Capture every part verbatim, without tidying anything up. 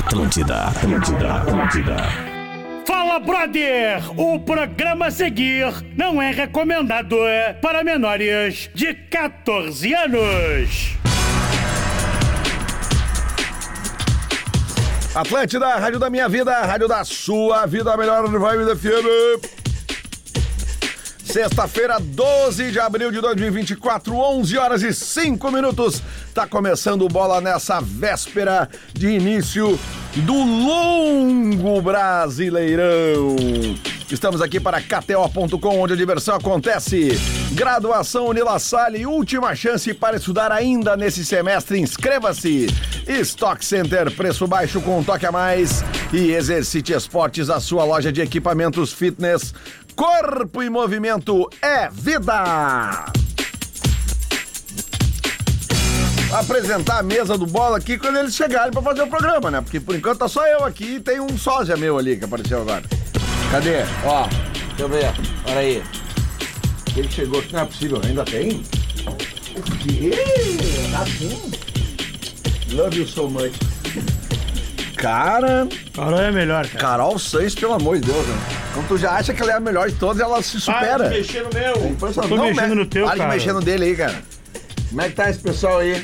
Atlântida, Atlântida, Atlântida. Fala, brother! O programa a seguir não é recomendado para menores de catorze anos. Atlântida, rádio da minha vida, rádio da sua vida, a melhor vibe da F M. Sexta-feira, doze de abril de dois mil e vinte e quatro, onze horas e cinco minutos. Tá começando o Bola nessa véspera de início do longo Brasileirão. Estamos aqui para K T O ponto com, onde a diversão acontece. Graduação Unila Salle, última chance para estudar ainda nesse semestre. Inscreva-se. Stock Center, preço baixo com um toque a mais. E Exercite Esportes, a sua loja de equipamentos fitness. Corpo e movimento é vida! Apresentar a mesa do Bola aqui quando eles chegarem pra fazer o programa, né? Porque por enquanto tá só eu aqui e tem um sósia meu ali que apareceu agora. Cadê? Ó, deixa eu ver. Olha aí. Ele chegou aqui, não é possível, ainda tem? O quê? Tá sim? Love you so much. Cara... Carol é melhor, cara. Carol Sainz, pelo amor de Deus, né? Quando tu já acha que ela é a melhor de todas, ela se supera. Para de mexer no meu. É Tô não, mexendo me... no teu, Para cara. de mexer no dele aí, cara. Como é que tá esse pessoal aí?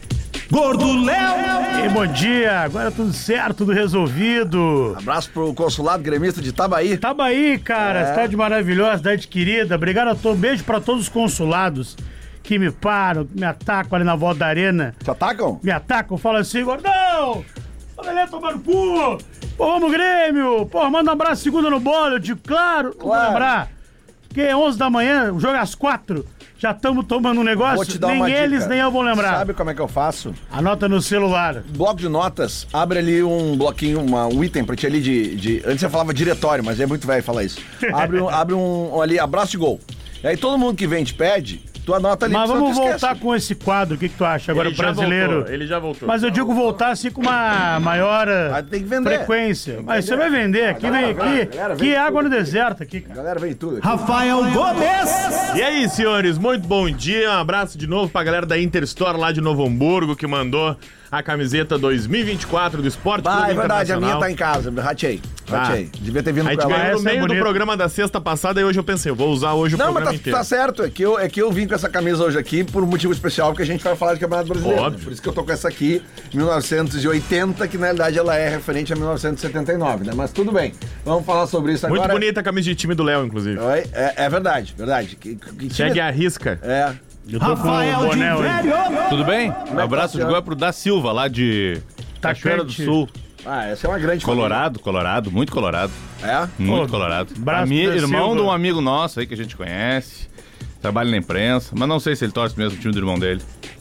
Gordo Léo! E bom dia, agora tudo certo, tudo resolvido. Abraço pro consulado gremista de Itabaí. Itabaí, cara, É. cidade maravilhosa, cidade querida. Obrigado a todos, beijo pra todos os consulados que me param, que me atacam ali na volta da arena. Te atacam? Me atacam, falam assim, gordão! Olha ali, tomando cu! Pô, vamos Grêmio! Pô, manda um abraço segunda no bolo. Eu digo, claro, não vou Claro. lembrar. Porque é onze da manhã, o jogo é às quatro. Já estamos tomando um negócio, Vou te dar nem uma eles, dica. nem eu vou lembrar. Sabe como é que eu faço? Anota no celular. Bloco de notas, abre ali um bloquinho, uma, um item pra ti ali de, de... Antes você falava diretório, mas é muito velho falar isso. Abre um, abre um ali, abraço de gol. E aí todo mundo que vem te pede, tu anota ali. Mas senão vamos tu esquece. voltar com esse quadro, o que, que tu acha agora, Ele já brasileiro? voltou, ele já voltou. Mas eu digo voltar assim com uma maior Mas tem que vender. frequência. Mas vender. você vai vender, aqui galera vem vai, aqui, galera vem que é água no tudo. deserto aqui, cara. Galera, vem tudo aqui. Rafael Gomes! E aí, senhores, muito bom dia. Um abraço de novo pra galera da Interstore lá de Novo Hamburgo, que mandou a camiseta dois mil e vinte e quatro do Esporte Ah, Clube é verdade, a minha Internacional. tá em casa, ratei, ratei. Ah. Devia ter vindo A gente pra lá. ganhou no essa é meio do bonita. programa da sexta passada e hoje eu pensei, eu vou usar hoje o Não, mas programa tá, inteiro. tá certo, é que, eu, é que eu vim com essa camisa hoje aqui por um motivo especial, porque a gente vai falar de Campeonato Brasileiro. Óbvio. Né? Por isso que eu tô com essa aqui, mil novecentos e oitenta, que na realidade ela é referente a mil novecentos e setenta e nove, né? Mas tudo bem, vamos falar sobre isso Muito agora. bonita a camisa de time do Léo, inclusive. Oi, É, é verdade, verdade. Que, que time- Segue a risca. É. Eu tô com o Rafael de boné hoje. Velho! Tudo bem? é Um abraço que de tá, gol é pro Da Silva, lá de Cachoeira do Atacante. Sul. Ah, essa é uma grande Colorado, Colorado, muito Colorado. família. É? Muito Pô, Colorado. braço Ami- da irmão Silva. de um amigo nosso aí que a gente conhece. Trabalha na imprensa, mas não sei se ele torce mesmo o time do irmão dele.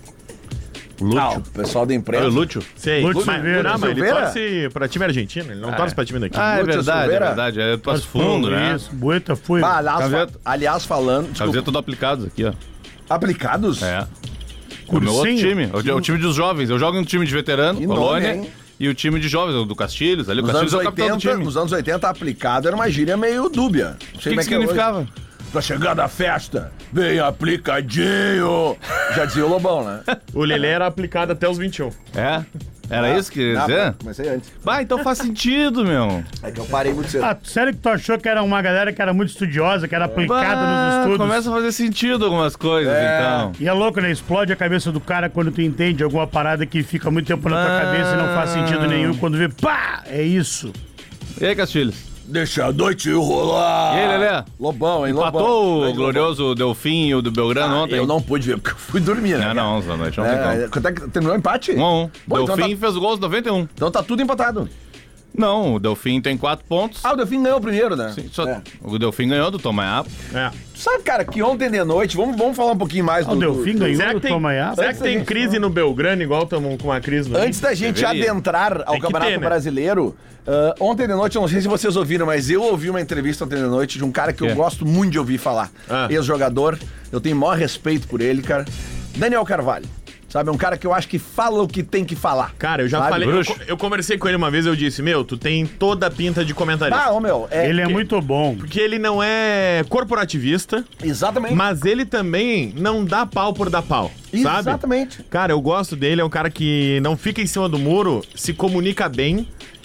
Lúcio. Ah, o pessoal da Olha imprensa. o Lúcio. Sei. Lúcio mas, Silveira. não, mas ele Silveira? torce pra time argentino, ele não torce pra time daqui. Ah, é Lúcio verdade, Silveira? é verdade. É Passo Fundo, né? Isso, Bueta foi. Ah, aliás, Camiseta- fa- aliás, falando. Desculpa, Camiseta do Aplicados aqui, ó. aplicados? É. O meu outro Cursinho? time, o, o time dos jovens. Eu jogo no time de veterano, Que Colônia, nome, hein? e o time de jovens, o do Castilhos. Ali, o Nos Castilhos anos, é o capitão do oitenta, time. nos anos oitenta, aplicado era uma gíria meio dúbia. Não O sei que, como que é que é hoje. significava? Tá chegando a festa, vem aplicadinho. Já dizia o Lobão, né? O Lelê era aplicado até os vinte e um. É? Era isso que queria Ah, dizer? comecei antes. Bah, então faz sentido, meu. É que eu parei muito cedo. Ah, sério que tu achou que era uma galera que era muito estudiosa, que era aplicada nos estudos? Começa a fazer sentido algumas coisas, É. então. E é louco, né? Explode a cabeça do cara quando tu entende alguma parada que fica muito tempo na tua Não. cabeça e não faz sentido nenhum. Quando vê, pá, é isso. E aí, Castilhos? Deixa a noite rolar. E aí, Lelé? Lobão, hein, Lobão. Empatou o Grande glorioso Delfim e o do Belgrano Lobão. Ah, ontem? eu não pude ver, porque eu fui dormir, né? Não, cara? não, onze da noite, não tem É, como. quanto é que terminou o empate? um a um. Bom, então Delfim tá- fez o gol aos noventa e um. Então tá tudo empatado. Não, o Delfim tem quatro pontos. Ah, o Delfim ganhou o primeiro, né? Sim, só- É. O Delfim ganhou do Tomaiapo. É. Sabe, cara, que ontem de noite, vamos, vamos falar um pouquinho mais Ah, o Delfim do- ganhou Será do que tem, Tomaiá. será Antes que tem da gente crise no Belgrano, igual estamos com uma crise no Antes da gente Deveria. adentrar ao Tem que Campeonato ter, né? Brasileiro, ah, ontem de noite, eu não sei se vocês ouviram, mas eu ouvi uma entrevista ontem de noite de um cara que eu Que? gosto muito de ouvir falar. Ah. Ex-jogador, eu tenho o maior respeito por ele, cara. Daniel Carvalho. Sabe, é um cara que eu acho que fala o que tem que falar. Cara, eu já Sabe? falei, eu, Bruxo. co- eu conversei com ele uma vez, eu disse, meu, tu tem toda a pinta de comentarista. Ah, ô meu, é... Ele é muito bom. Porque ele não é corporativista, Exatamente. mas ele também não dá pau por dar pau, sabe? Exatamente. Cara, eu gosto dele, é um cara que não fica em cima do muro, se comunica bem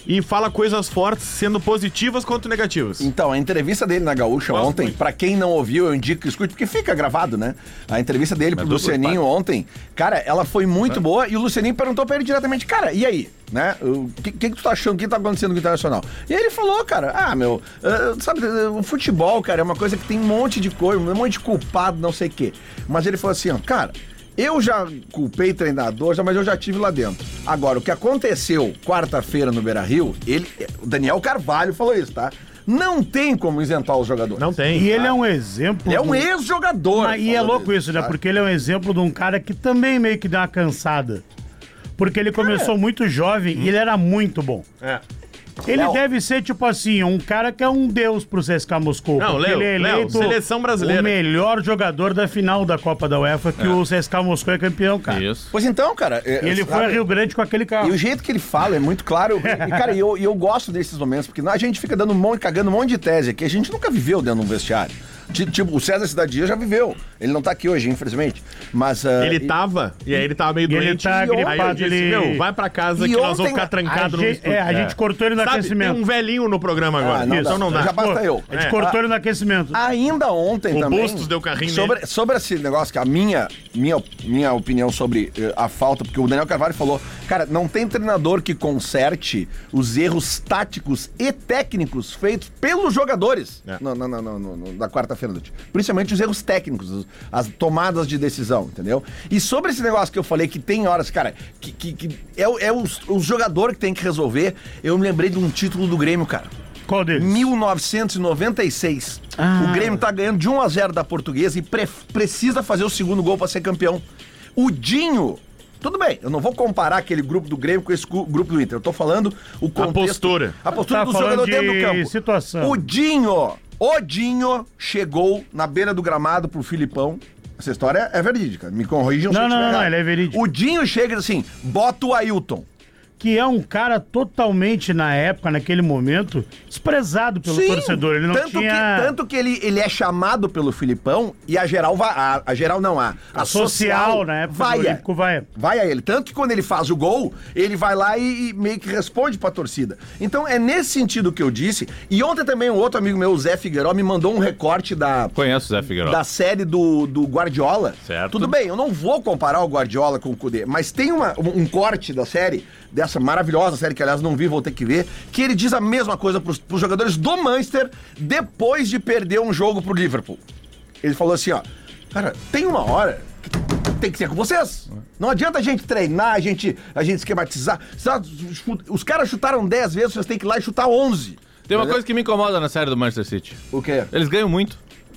e fala coisas fortes, sendo positivas quanto negativas. Então, a entrevista dele na Gaúcha Gosto ontem, muito. pra quem não ouviu, eu indico que escute, porque fica gravado, né? A entrevista dele pro dupla Lucianinho ontem, cara, ela foi muito boa e o Lucianinho perguntou pra ele diretamente, cara, e aí? Né? O que, que, que tu tá achando? O que tá acontecendo com o Internacional? E aí ele falou, cara, ah, meu, uh, sabe, uh, o futebol, cara, é uma coisa que tem um monte de coisa, um monte de culpado, não sei o quê. Mas ele falou assim, ó, cara, eu já culpei treinador, já, mas eu já tive lá dentro. Agora, o que aconteceu quarta-feira no Beira-Rio, ele, o Daniel Carvalho falou isso, tá? Não tem como isentar os jogadores. Não tem. E ele é um exemplo. É um do- ex-jogador. Mas, e é falou louco disso, isso, né? tá? Porque ele é um exemplo de um cara que também meio que deu uma cansada. Porque ele começou muito jovem e ele era muito bom. É. Ele Léo. deve ser, tipo assim, um cara que é um deus pro C S K A Moscou. Não, porque Léo, ele é Léo, eleito seleção brasileira. o melhor jogador da final da Copa da UEFA, que o C S K A Moscou é campeão, cara. Isso. Pois então, cara. é, E ele sabe, foi a Rio Grande com aquele carro. E o jeito que ele fala é muito claro. E, cara, e eu, e eu gosto desses momentos, porque a gente fica dando um monte, cagando um monte de tese aqui. A gente nunca viveu dentro de um vestiário. Ti- Tipo, o César Cidade Dias já viveu. Ele não tá aqui hoje, infelizmente. Mas. ah, Ele e- tava, e aí ele tava meio E ele doente. tá aí eu gripado, disse, ele- meu, vai pra casa E que nós vamos ontem ficar A trancados no gente, estúdio. é, a gente cortou ele no Sabe, aquecimento. tem um velhinho no programa agora. Ah, não Então dá. não dá. Já basta eu. A gente É. cortou ele no aquecimento. Ainda ontem O também. Bustos deu carrinho sobre, sobre esse negócio, que a minha, minha, minha opinião sobre eh, a falta, porque o Daniel Carvalho falou, cara, não tem treinador que conserte os erros táticos e técnicos feitos pelos jogadores É. no, no, no, no, no, na quarta-feira do time. Principalmente os erros técnicos, os- as tomadas de decisão, entendeu? E sobre esse negócio que eu falei, que tem horas, cara, que, que, que é, o- é os, o jogador que tem que resolver, eu me lembrei de um título do Grêmio, cara. Qual deles? mil novecentos e noventa e seis. Ah. O Grêmio tá ganhando de um a zero da Portuguesa e pre- precisa fazer o segundo gol pra ser campeão. O Dinho, tudo bem, eu não vou comparar aquele grupo do Grêmio com esse cu- grupo do Inter. Eu tô falando o contexto. postura. A postura Tá do falando jogador de dentro do campo. situação. O Dinho, o Dinho chegou na beira do gramado pro Filipão. Essa história é verídica. Me corrijam se Não, eu não, estiver não, errado. ele é verídico. O Dinho chega e diz assim, bota o Ailton. Que é um cara totalmente, na época, naquele momento, desprezado pelo Sim, torcedor. Ele não tanto tinha... Que, tanto que ele, ele é chamado pelo Filipão e a geral vai. A, a geral não, a, a, A social, na época vai do a, Olímpico, vai. vai a ele. Tanto que quando ele faz o gol, ele vai lá e, e meio que responde pra torcida. Então é nesse sentido que eu disse. E ontem também um outro amigo meu, o Zé Figueiró, me mandou um recorte da. Conheço o Zé Figueiredo. Da série do, do Guardiola. Certo. Tudo bem, eu não vou comparar o Guardiola com o Cudê, mas tem uma, um, um corte da série, dessa maravilhosa série, que aliás não vi, vou ter que ver, que ele diz a mesma coisa pros, pros jogadores do Manchester depois de perder um jogo pro Liverpool. Ele falou assim, ó, cara, tem uma hora que tem que ser com vocês. Não adianta a gente treinar, a gente, a gente esquematizar. Sabe, os caras chutaram dez vezes, vocês têm que ir lá e chutar onze. Tem uma Entendeu? coisa que me incomoda na série do Manchester City. O quê? Eles ganham muito.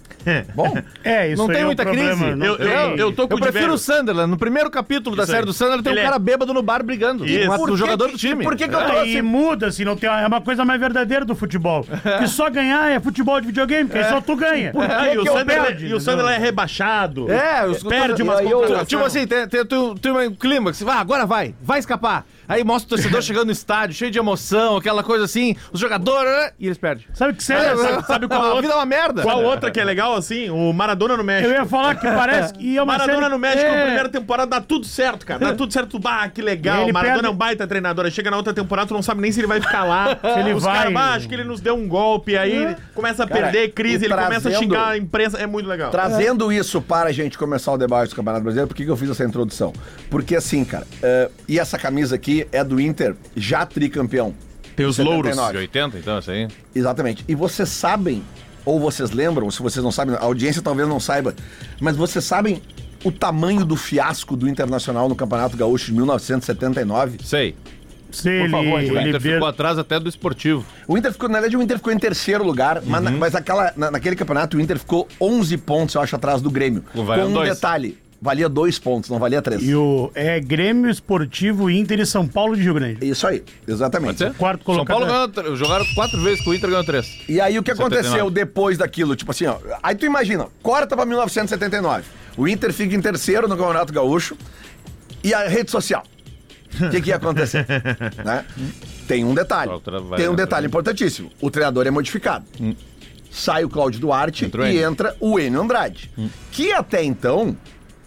Bom, É, isso Não aí tem é o muita problema. crise. não Eu- tem. eu- eu tô com Eu o prefiro Diverio. o Sunderland. No primeiro capítulo da Isso série aí. do Sunderland tem Ele um é- cara bêbado no bar brigando. Isso. Com Por o que jogador que- do time. por que que eu tô É, assim? e muda, assim, não tem, é uma coisa mais verdadeira do futebol. Que só ganhar é futebol de videogame, porque aí só tu ganha. Ah, e o que eu Sunderland- perde, e o entendeu? Sunderland é rebaixado. É, os Perde umas eu- eu- contratações. Tipo assim, tem, tem, tem, tem um clima que você vai, ah, agora vai, vai escapar. Aí mostra o torcedor chegando no estádio, cheio de emoção, aquela coisa assim, os jogadores, né, e eles perdem. Sabe que sério? sabe- sabe qual A outra- vida é uma merda. Qual outra que é legal, assim? O Maradona no México. Eu ia falar que parece que é uma Maradona série... no México, é... na primeira temporada, dá tudo certo, cara. Dá tudo certo. Bah, que legal. Ele Maradona perde- é um baita treinador. Aí chega na outra temporada, tu não sabe nem se ele vai ficar lá. Se ele Os vai- caras, bah, acho que ele nos deu um golpe. Aí começa a Cara, perder, crise, e ele começa a trazendo- xingar a imprensa. É muito legal. Trazendo isso para a gente começar o debate do Campeonato Brasileiro, por que que eu fiz essa introdução? Porque assim, cara, eh, e essa camisa aqui é do Inter, já tricampeão. Tem os setenta e louros. nove. De oitenta, então, isso aí. Exatamente. E vocês sabem, ou vocês lembram, se vocês não sabem, a audiência talvez não saiba, mas vocês sabem o tamanho do fiasco do Internacional no Campeonato Gaúcho de mil novecentos e setenta e nove? Sei. Se ele, favor, O ele Inter vê- ficou atrás até do esportivo. O Inter ficou, na verdade, o Inter ficou em terceiro lugar, mas, na- mas aquela, na- naquele campeonato o Inter ficou onze pontos, eu acho, atrás do Grêmio. Valendo Com um dois. detalhe, valia dois pontos, não valia três. E o é Grêmio Esportivo Inter e São Paulo de Rio Grande. Isso aí, exatamente. Pode ser? Quarto São colocado. Paulo ganhou, tr- jogaram quatro vezes com o Inter, ganhou três. E aí o que setenta e nove. aconteceu depois daquilo? Tipo assim, ó. Aí tu imagina, corta pra mil novecentos e setenta e nove. O Inter fica em terceiro no Campeonato Gaúcho. E a rede social? O que, que ia acontecer? Né? Tem um detalhe. Outra vai- Tem um detalhe importantíssimo. O treinador é modificado. Sai o Cláudio Duarte Entrou e Enio. entra o Enio Andrade. Que até então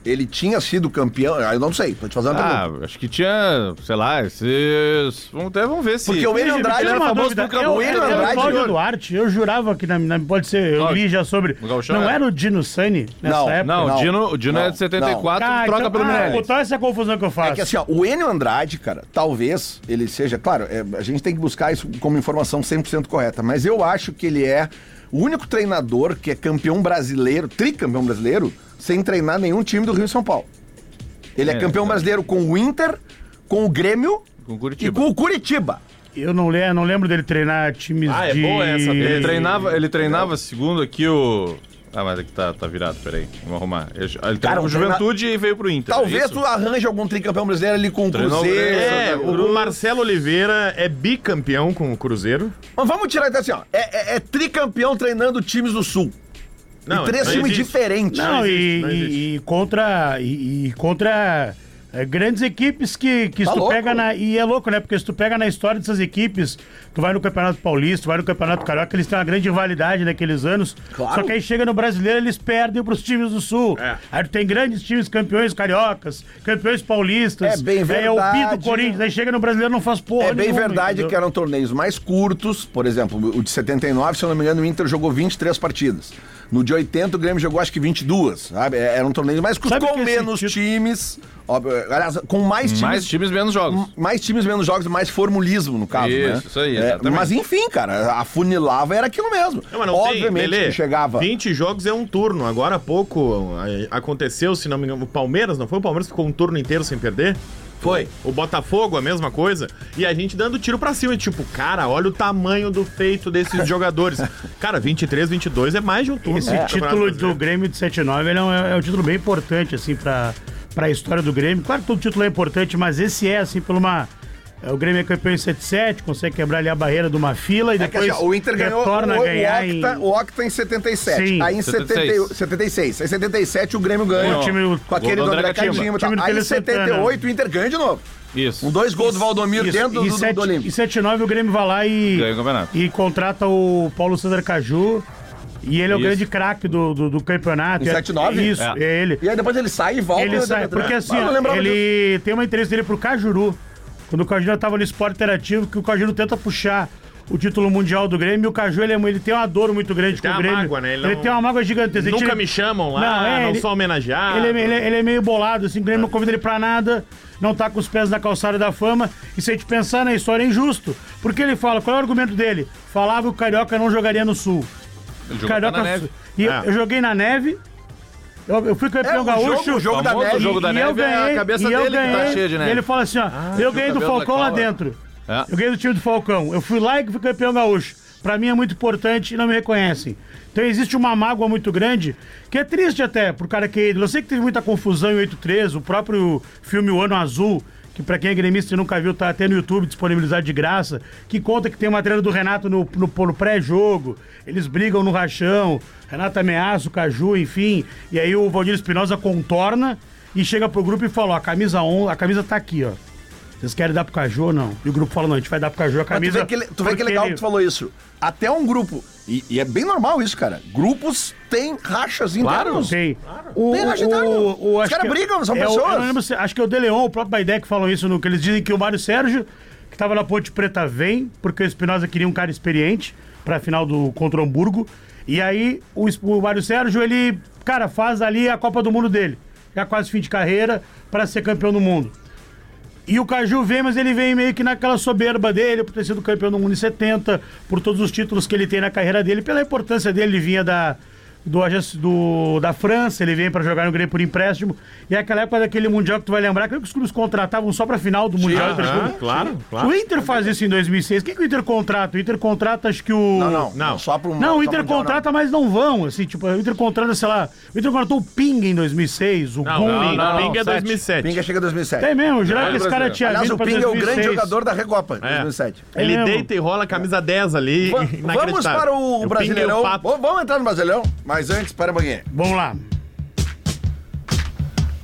ele tinha sido campeão, eu não sei, tô te fazendo uma Ah, pergunta. acho que tinha, sei lá, esses... Vamos, até, vamos ver se... Porque o Enio Andrade Tem era uma famoso dúvida, no campo. eu- O Enio eu- eu- Andrade... Cláudio Duarte, eu jurava que, na, na- pode ser, eu Cláudio. li já sobre, No Gauchão não era. era o Dino Sani nessa Não, época? Não, Não, o Dino, o Dino não, é de setenta e quatro, Ah, troca então, pelo ah, Minelli. então essa é a confusão que eu faço. É que assim, ó, o Enio Andrade, cara, talvez ele seja, claro, é, a gente tem que buscar isso como informação cem por cento correta, mas eu acho que ele é o único treinador que é campeão brasileiro, tricampeão brasileiro, sem treinar nenhum time do Rio e São Paulo. Ele é, É, campeão é. brasileiro com o Inter, com o Grêmio Com o e Curitiba. com o Curitiba. Eu não, le- não lembro dele treinar times Ah, é de... boa essa dele. Ele treinava, ele treinava, segundo aqui o... Ah, mas aqui tá, tá virado, peraí. Vamos arrumar. Ele, ele Cara, treinou com o treina- Juventude e veio pro Inter. Talvez é isso? tu arranje algum tricampeão brasileiro ali com o Treinou o Cruzeiro. Grêmio, É, Santa o Cruz. Marcelo Oliveira é bicampeão com o Cruzeiro. Mas vamos tirar então assim, ó. É, é- é tricampeão treinando times do Sul. Não, e três não times existe. diferentes. Não, existe, e, não existe. e- e contra... E, e contra... é, grandes equipes que, que Tá se tu louco? pega na... E é louco, né? Porque se tu pega na história dessas equipes, tu vai no Campeonato Paulista, tu vai no Campeonato Carioca, eles têm uma grande rivalidade naqueles anos. Claro. Só que aí chega no Brasileiro, eles perdem pros times do Sul. É. Aí tu tem grandes times campeões cariocas, campeões paulistas. É bem Aí é o verdade. Pi do Corinthians. Aí chega no Brasileiro, não faz porra É bem nenhuma, verdade entendeu? que eram torneios mais curtos. Por exemplo, o de setenta e nove, se eu não me engano, o Inter jogou vinte e três partidas. No de oitenta, o Grêmio jogou acho que vinte e dois, sabe? É, Eram torneios mais curtos, Sabe com que esse menos título- times. Óbvio, aliás, com mais times. Mais times, menos jogos. Mais times, menos jogos e mais formulismo, no caso, Isso, né? isso aí, É, exatamente. mas enfim, cara, a funilava era aquilo mesmo. Não, mas não Obviamente tem, Lelê, que chegava. vinte jogos é um turno. Agora há pouco eh, aconteceu, se não me engano, o Palmeiras, não foi? O Palmeiras ficou um turno inteiro sem perder? Foi. O Botafogo, a mesma coisa. E a gente dando tiro pra cima. E tipo, cara, olha o tamanho do feito desses jogadores. Cara, vinte e três, vinte e dois é mais de um turno. Esse no Campeonato título do Brasileiro. Grêmio de setenta e nove ele é, um, é um título bem importante, assim, pra, pra história do Grêmio. Claro que todo título é importante, mas esse é, assim, por uma... é, o Grêmio é campeão em setenta e sete, consegue quebrar ali a barreira de uma fila e É que, depois assim, ó, o Inter ganhou retorna o, a ganhar o, Octa, em... o Octa em setenta e sete. Sim. Aí em setenta e setenta e seis. setenta e seis. Aí em setenta e sete o Grêmio ganha. O time- com aquele gol do do André André Catimba. Cadinho e tal. Time do Aí em Tele setenta e oito o Inter ganha de novo. Isso. Um dois gols do Valdomiro Isso, dentro e do, do, sete- do Olímpico. Em setenta e nove o Grêmio vai lá e, Ganha o campeonato. e contrata o Paulo César Caju. E ele é o Isso. grande craque do, do, do campeonato. Em É- setenta e nove? Isso, É. é ele. E aí depois ele sai e volta. Ele no sai, Atlético. porque assim, Ah, eu não ó, lembrava disso. ele tem uma entrevista dele pro Cajuru. Quando o Cajuru tava no esporte interativo, que o Cajuru tenta puxar o título mundial do Grêmio, e o Caju ele, é, ele tem uma dor muito grande tem com o uma Grêmio. mágoa, né? Ele Ele, não- tem uma mágoa gigantesca. Nunca Ele- me chamam lá, Não, não, é, ele- sou homenageado. Ele, é- ele, é- ele é meio bolado, assim, o Grêmio não convida ele pra nada, não tá com os pés na calçada da fama. E se a gente pensar na história, é injusto. Porque ele fala, qual é o argumento dele? Falava que o Carioca não jogaria no Sul. Ele jogou Carioca na neve. E eu, É. eu joguei na neve, eu, eu fui campeão É, o gaúcho. jogo- o jogo da famoso neve. jogo da E eu neve é a ganhei, cabeça e eu dele que tá ganhei. cheia de neve. E ele fala assim, ó, eu ganhei do cabelo da Falcão lá cola. dentro. É. Eu ganhei do time do Falcão. Eu fui lá e fui campeão gaúcho. Pra mim é muito importante e não me reconhecem. Então existe uma mágoa muito grande, que é triste até pro cara que... Eu sei que teve muita confusão em oito três, o próprio filme O Ano Azul, que pra quem é gremista e nunca viu, tá até no YouTube disponibilizado de graça, que conta que tem uma matéria do Renato no, no, no pré-jogo, eles brigam no rachão, Renato ameaça o Caju, enfim, e aí o Valdir Espinosa contorna e chega pro grupo e fala, ó, a camisa on, a camisa tá aqui, ó. Vocês querem dar pro Caju ou não? E o grupo fala, não, a gente vai dar pro Caju a Mas camisa. tu vê que, le- tu vê que porque legal ele- que tu falou isso. Até um grupo, e, e é bem normal isso, cara. Grupos têm rachas internos. Tem. O, Tem racha interno. Os acho caras que- brigam, são é o- pessoas. eu não lembro se- acho que é o De Leon, o próprio Baidé que falam isso, no, que eles dizem que o Mário Sérgio, que tava na Ponte Preta, vem, porque o Espinosa queria um cara experiente pra final do contra o Hamburgo. E aí o, Es- o Mário Sérgio, ele, cara, faz ali a Copa do Mundo dele. Já quase fim de carreira pra ser campeão do mundo. E o Caju vem, mas ele vem meio que naquela soberba dele, por ter sido campeão do mundo em setenta, por todos os títulos que ele tem na carreira dele, pela importância dele, ele vinha da, do, Ajax- do- da França, ele vem pra jogar no Grêmio por empréstimo. E é aquela época daquele Mundial que tu vai lembrar, que os clubes contratavam só pra final do Mundial. Aham, Interclube. claro, claro. O Inter faz isso em dois mil e seis. Quem que o Inter contrata? O Inter contrata, acho que o... Não, não, Não. Só pro Não, o só Inter pro mundial, contrata, mas não vão, assim, tipo, o Inter contrata, sei lá, o Inter contratou o Ping em dois mil e seis, o Não, Gum não, em- não, não, Ping é sete. dois mil e sete. Pinga chega em dois mil e sete. É mesmo, jurava que esse cara brasileiro. tinha Aliás, vindo o pra Pinga é o dois mil e seis. grande jogador da Recopa, em É. dois mil e sete. Ele É mesmo. deita e rola a camisa dez ali. Va- Vamos inacreditável. para o, Ping e Brasileirão. Pato. Vamos vamos entrar no Brasileirão, mas antes, para um pouquinho. Vamos lá.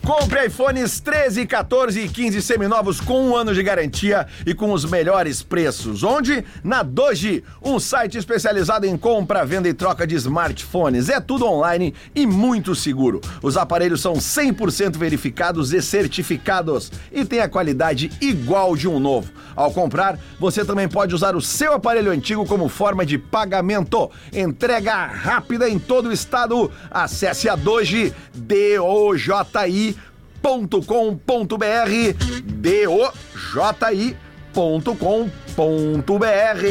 Compre iPhones treze, quatorze e quinze seminovos com um ano de garantia e com os melhores preços. Onde? Na Doji, um site especializado em compra, venda e troca de smartphones. É tudo online e muito seguro. Os aparelhos são cem por cento verificados e certificados e tem a qualidade igual de um novo. Ao comprar, você também pode usar o seu aparelho antigo como forma de pagamento. Entrega rápida em todo o estado. Acesse a Doji, D O J I ponto com ponto B R, D O J I ponto com ponto B R.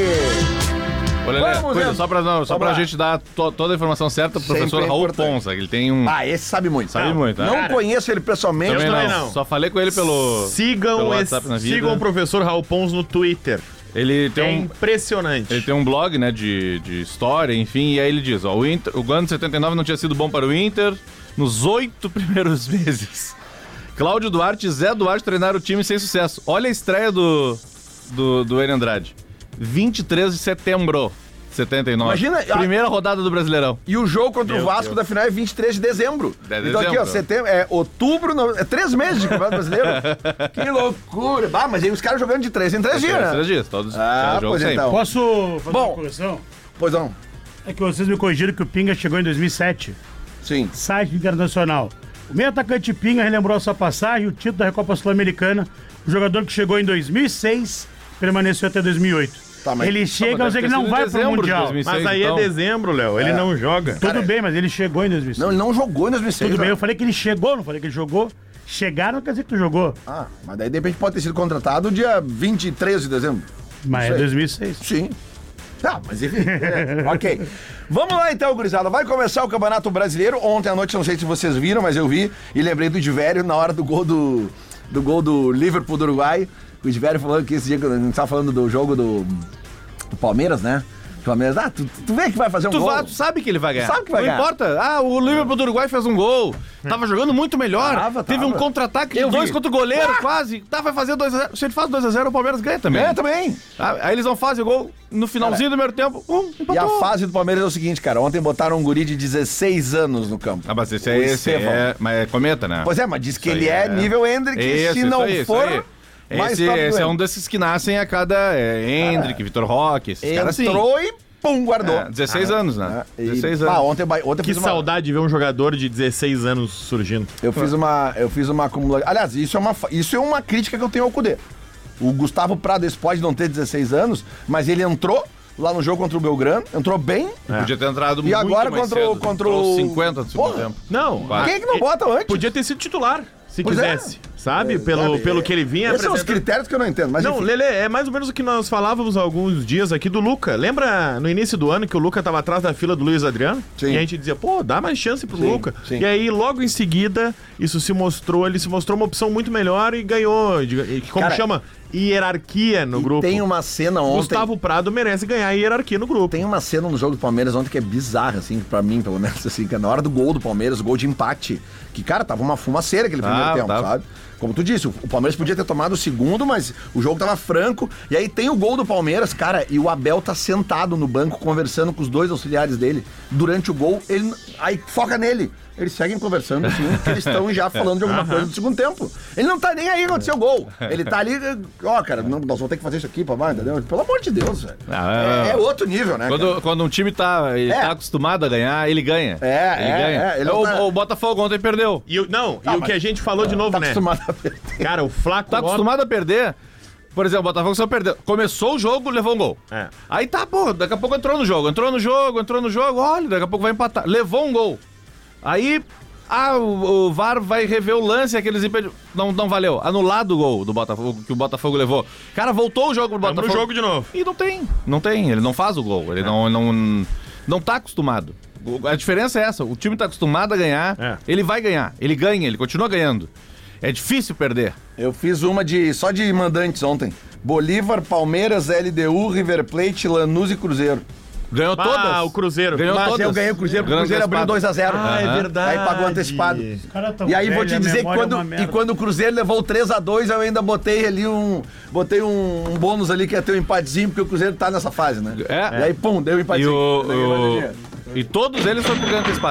Olha, Lelê, Vamos, coisa, Zé. só pra, não, só Vamos pra lá. gente dar to- toda a informação certa pro professor Sempre é Raul importante. Ponza, que ele tem um... Ah, esse sabe muito. Sabe muito, né? Não Cara, conheço ele pessoalmente. Também também não. não. Só falei com ele pelo... Sigam, pelo esse, WhatsApp na vida. sigam o professor Raul Pons no Twitter. Ele tem É um... impressionante. Ele tem um blog, né, de, de história, enfim, e aí ele diz, ó, o, Inter, o ano de setenta e nove não tinha sido bom para o Inter nos oito primeiros meses. Cláudio Duarte e Zé Duarte treinaram o time sem sucesso. Olha a estreia do, do, do Enio Andrade. vinte e três de setembro de setenta e nove. Imagina, a- Primeira rodada do Brasileirão. E o jogo contra Meu o Vasco Deus. da final é vinte e três de dezembro. De Então aqui, ó, dezembro. setembro, é outubro, no- é três meses de campeonato brasileiro. Que loucura. Ah, mas aí os caras jogando de três em três dias, Três, né? três dias, todos. Ah, cada jogo pois sempre. então. Posso fazer Bom. uma correção? Pois não. É que vocês me corrigiram que o Pinga chegou em dois mil e sete. Sim. Site internacional. O meio atacante Pinga relembrou a sua passagem, o título da Recopa Sul-Americana. O jogador que chegou em dois mil e seis permaneceu até dois mil e oito. Tá, mas- Ele chega, mas deve ele ter não sido em vai pro dezembro de Mundial. dois mil e seis, Mas aí então. é dezembro, Léo. Ele não joga. Tudo Cara, bem, mas ele chegou em dois mil e seis. Não, ele não jogou em dois mil e seis. Tudo bem, né? eu falei que ele chegou, não falei que ele jogou. Chegar não quer dizer que tu jogou. Ah, mas daí de repente pode ter sido contratado dia vinte e três de dezembro. Mas é sei. dois mil e seis. Sim. Tá, mas enfim. é, ok. Vamos lá então, gurizada. Vai começar o Campeonato Brasileiro. Ontem à noite, não sei se vocês viram, mas eu vi e lembrei do Divério na hora do gol do, do gol do Liverpool do Uruguai. O Divério falando que esse dia que a gente tava falando do jogo do, do Palmeiras, né? O Palmeiras, ah, tu, tu vê que vai fazer um Tu, gol. va- tu sabe que ele vai ganhar. Sabe que vai não ganhar. importa. Ah, o Liverpool do Uruguai fez um gol. Tava jogando muito melhor. Tava, Teve tava. um contra-ataque de Eu dois vi. contra o goleiro, quase. Tá, vai fazer dois a zero. Se ele faz dois a zero, o Palmeiras ganha também. É, também. Ah, aí eles não fazem o gol no finalzinho do primeiro tempo. Um, E empatou. a fase do Palmeiras é o seguinte, cara. Ontem botaram um guri de dezesseis anos no campo. Ah, mas esse O é, esse Estevão. é, mas é cometa, né? Pois é, mas diz que Isso ele aí é, é. nível Hendrick. Esse, se isso não aí, isso for, aí. mais Esse, top do esse é um Hendrick. desses que nascem a cada é, Hendrick, Vitor Roque, esses caras assim. Entrou e pum, guardou. É, dezesseis anos, né? Ah, e- dezesseis anos. Ah, ontem, ontem eu Que fiz uma, saudade de ver um jogador de dezesseis anos surgindo. eu fiz uma, eu fiz uma acumulação. Aliás, isso é uma, fa- isso é uma crítica que eu tenho ao Cudê. O Gustavo Prado esse pode não ter dezesseis anos, mas ele entrou lá no jogo contra o Belgrano, entrou bem. Podia ter entrado E muito agora mais contra o- cedo. contra Entrou o- cinquenta do segundo Porra. tempo. Não. Vai. Quem é que não bota antes? Podia ter sido titular, se Pois é. quisesse. Sabe? Pelo, Sabe, pelo é- que ele vinha Esses são os apresentando. critérios que eu não entendo, mas Não, enfim. Lele, é mais ou menos o que nós falávamos há alguns dias aqui do Luca. Lembra no início do ano que o Luca tava atrás da fila do Luiz Adriano? Sim. E a gente dizia, pô, dá mais chance pro Sim, Luca. sim. E aí, logo em seguida, isso se mostrou, ele se mostrou uma opção muito melhor e ganhou, de- e como Cara, chama? Hierarquia no E grupo. tem uma cena ontem. Gustavo Prado merece ganhar hierarquia no grupo. Tem uma cena no jogo do Palmeiras ontem que é bizarra, assim, pra mim, pelo menos, assim, que é na hora do gol do Palmeiras, o gol de empate, que, cara, tava uma fumaceira aquele primeiro Ah, tempo, tava. sabe? Como tu disse, o o Palmeiras podia ter tomado o segundo, mas o jogo tava franco. E aí tem o gol do Palmeiras, cara, e o Abel tá sentado no banco conversando com os dois auxiliares dele. Durante o gol, ele aí foca nele. Eles seguem conversando, assim, porque eles estão já falando de alguma coisa do segundo tempo. Ele não tá nem aí aconteceu o gol. Ele tá ali, ó, cara, não, nós vamos ter que fazer isso aqui, papai, entendeu? Pelo amor de Deus, velho. Ah, É, é outro nível, né? cara? Quando, quando um time tá, ele É. tá acostumado a ganhar, ele ganha. É, ele é, ganha. é, ele não o, tá- o Botafogo ontem perdeu. E o, não, Tá, e o mas- que a gente falou de novo, Tá né? acostumado a perder. Cara, o Flaco Tá Lopes- acostumado a perder. Por exemplo, o Botafogo só perdeu. Começou o jogo, levou um gol. É. Aí tá, pô, daqui a pouco entrou no jogo. Entrou no jogo, entrou no jogo. Olha, daqui a pouco vai empatar. Levou um gol. Aí, ah, o, o V A R vai rever o lance, aqueles impedimentos. Não, não valeu. Anulado o gol do Botafogo, que o Botafogo levou. Cara, voltou o jogo pro Tamo Botafogo. no jogo de novo. E não tem. Não tem. Ele não faz o gol. Ele não, não, não tá acostumado. O- A diferença é essa. O time tá acostumado a ganhar. É. Ele vai ganhar. Ele ganha, ele continua ganhando. É difícil perder. Eu fiz uma de só de mandantes ontem. Bolívar, Palmeiras, L D U, River Plate, Lanús e Cruzeiro. Ganhou Ah, todas. o Cruzeiro. Ganhou Mas todas. eu ganhei o Cruzeiro, porque o Ganhou Cruzeiro abriu antecipado. dois a zero. Ah, é Aham. verdade. Aí pagou antecipado. Cara tão E aí vou velho, te a dizer que memória é quando, uma merda. e quando o Cruzeiro levou o três a dois, eu ainda botei ali um. Botei um, um bônus ali que ia ter um empatezinho, porque o Cruzeiro tá nessa fase, né? É. E aí, pum, deu um E, empatezinho. o, Ganhou mais o- dinheiro. e todos eles foram pro ganho antecipado.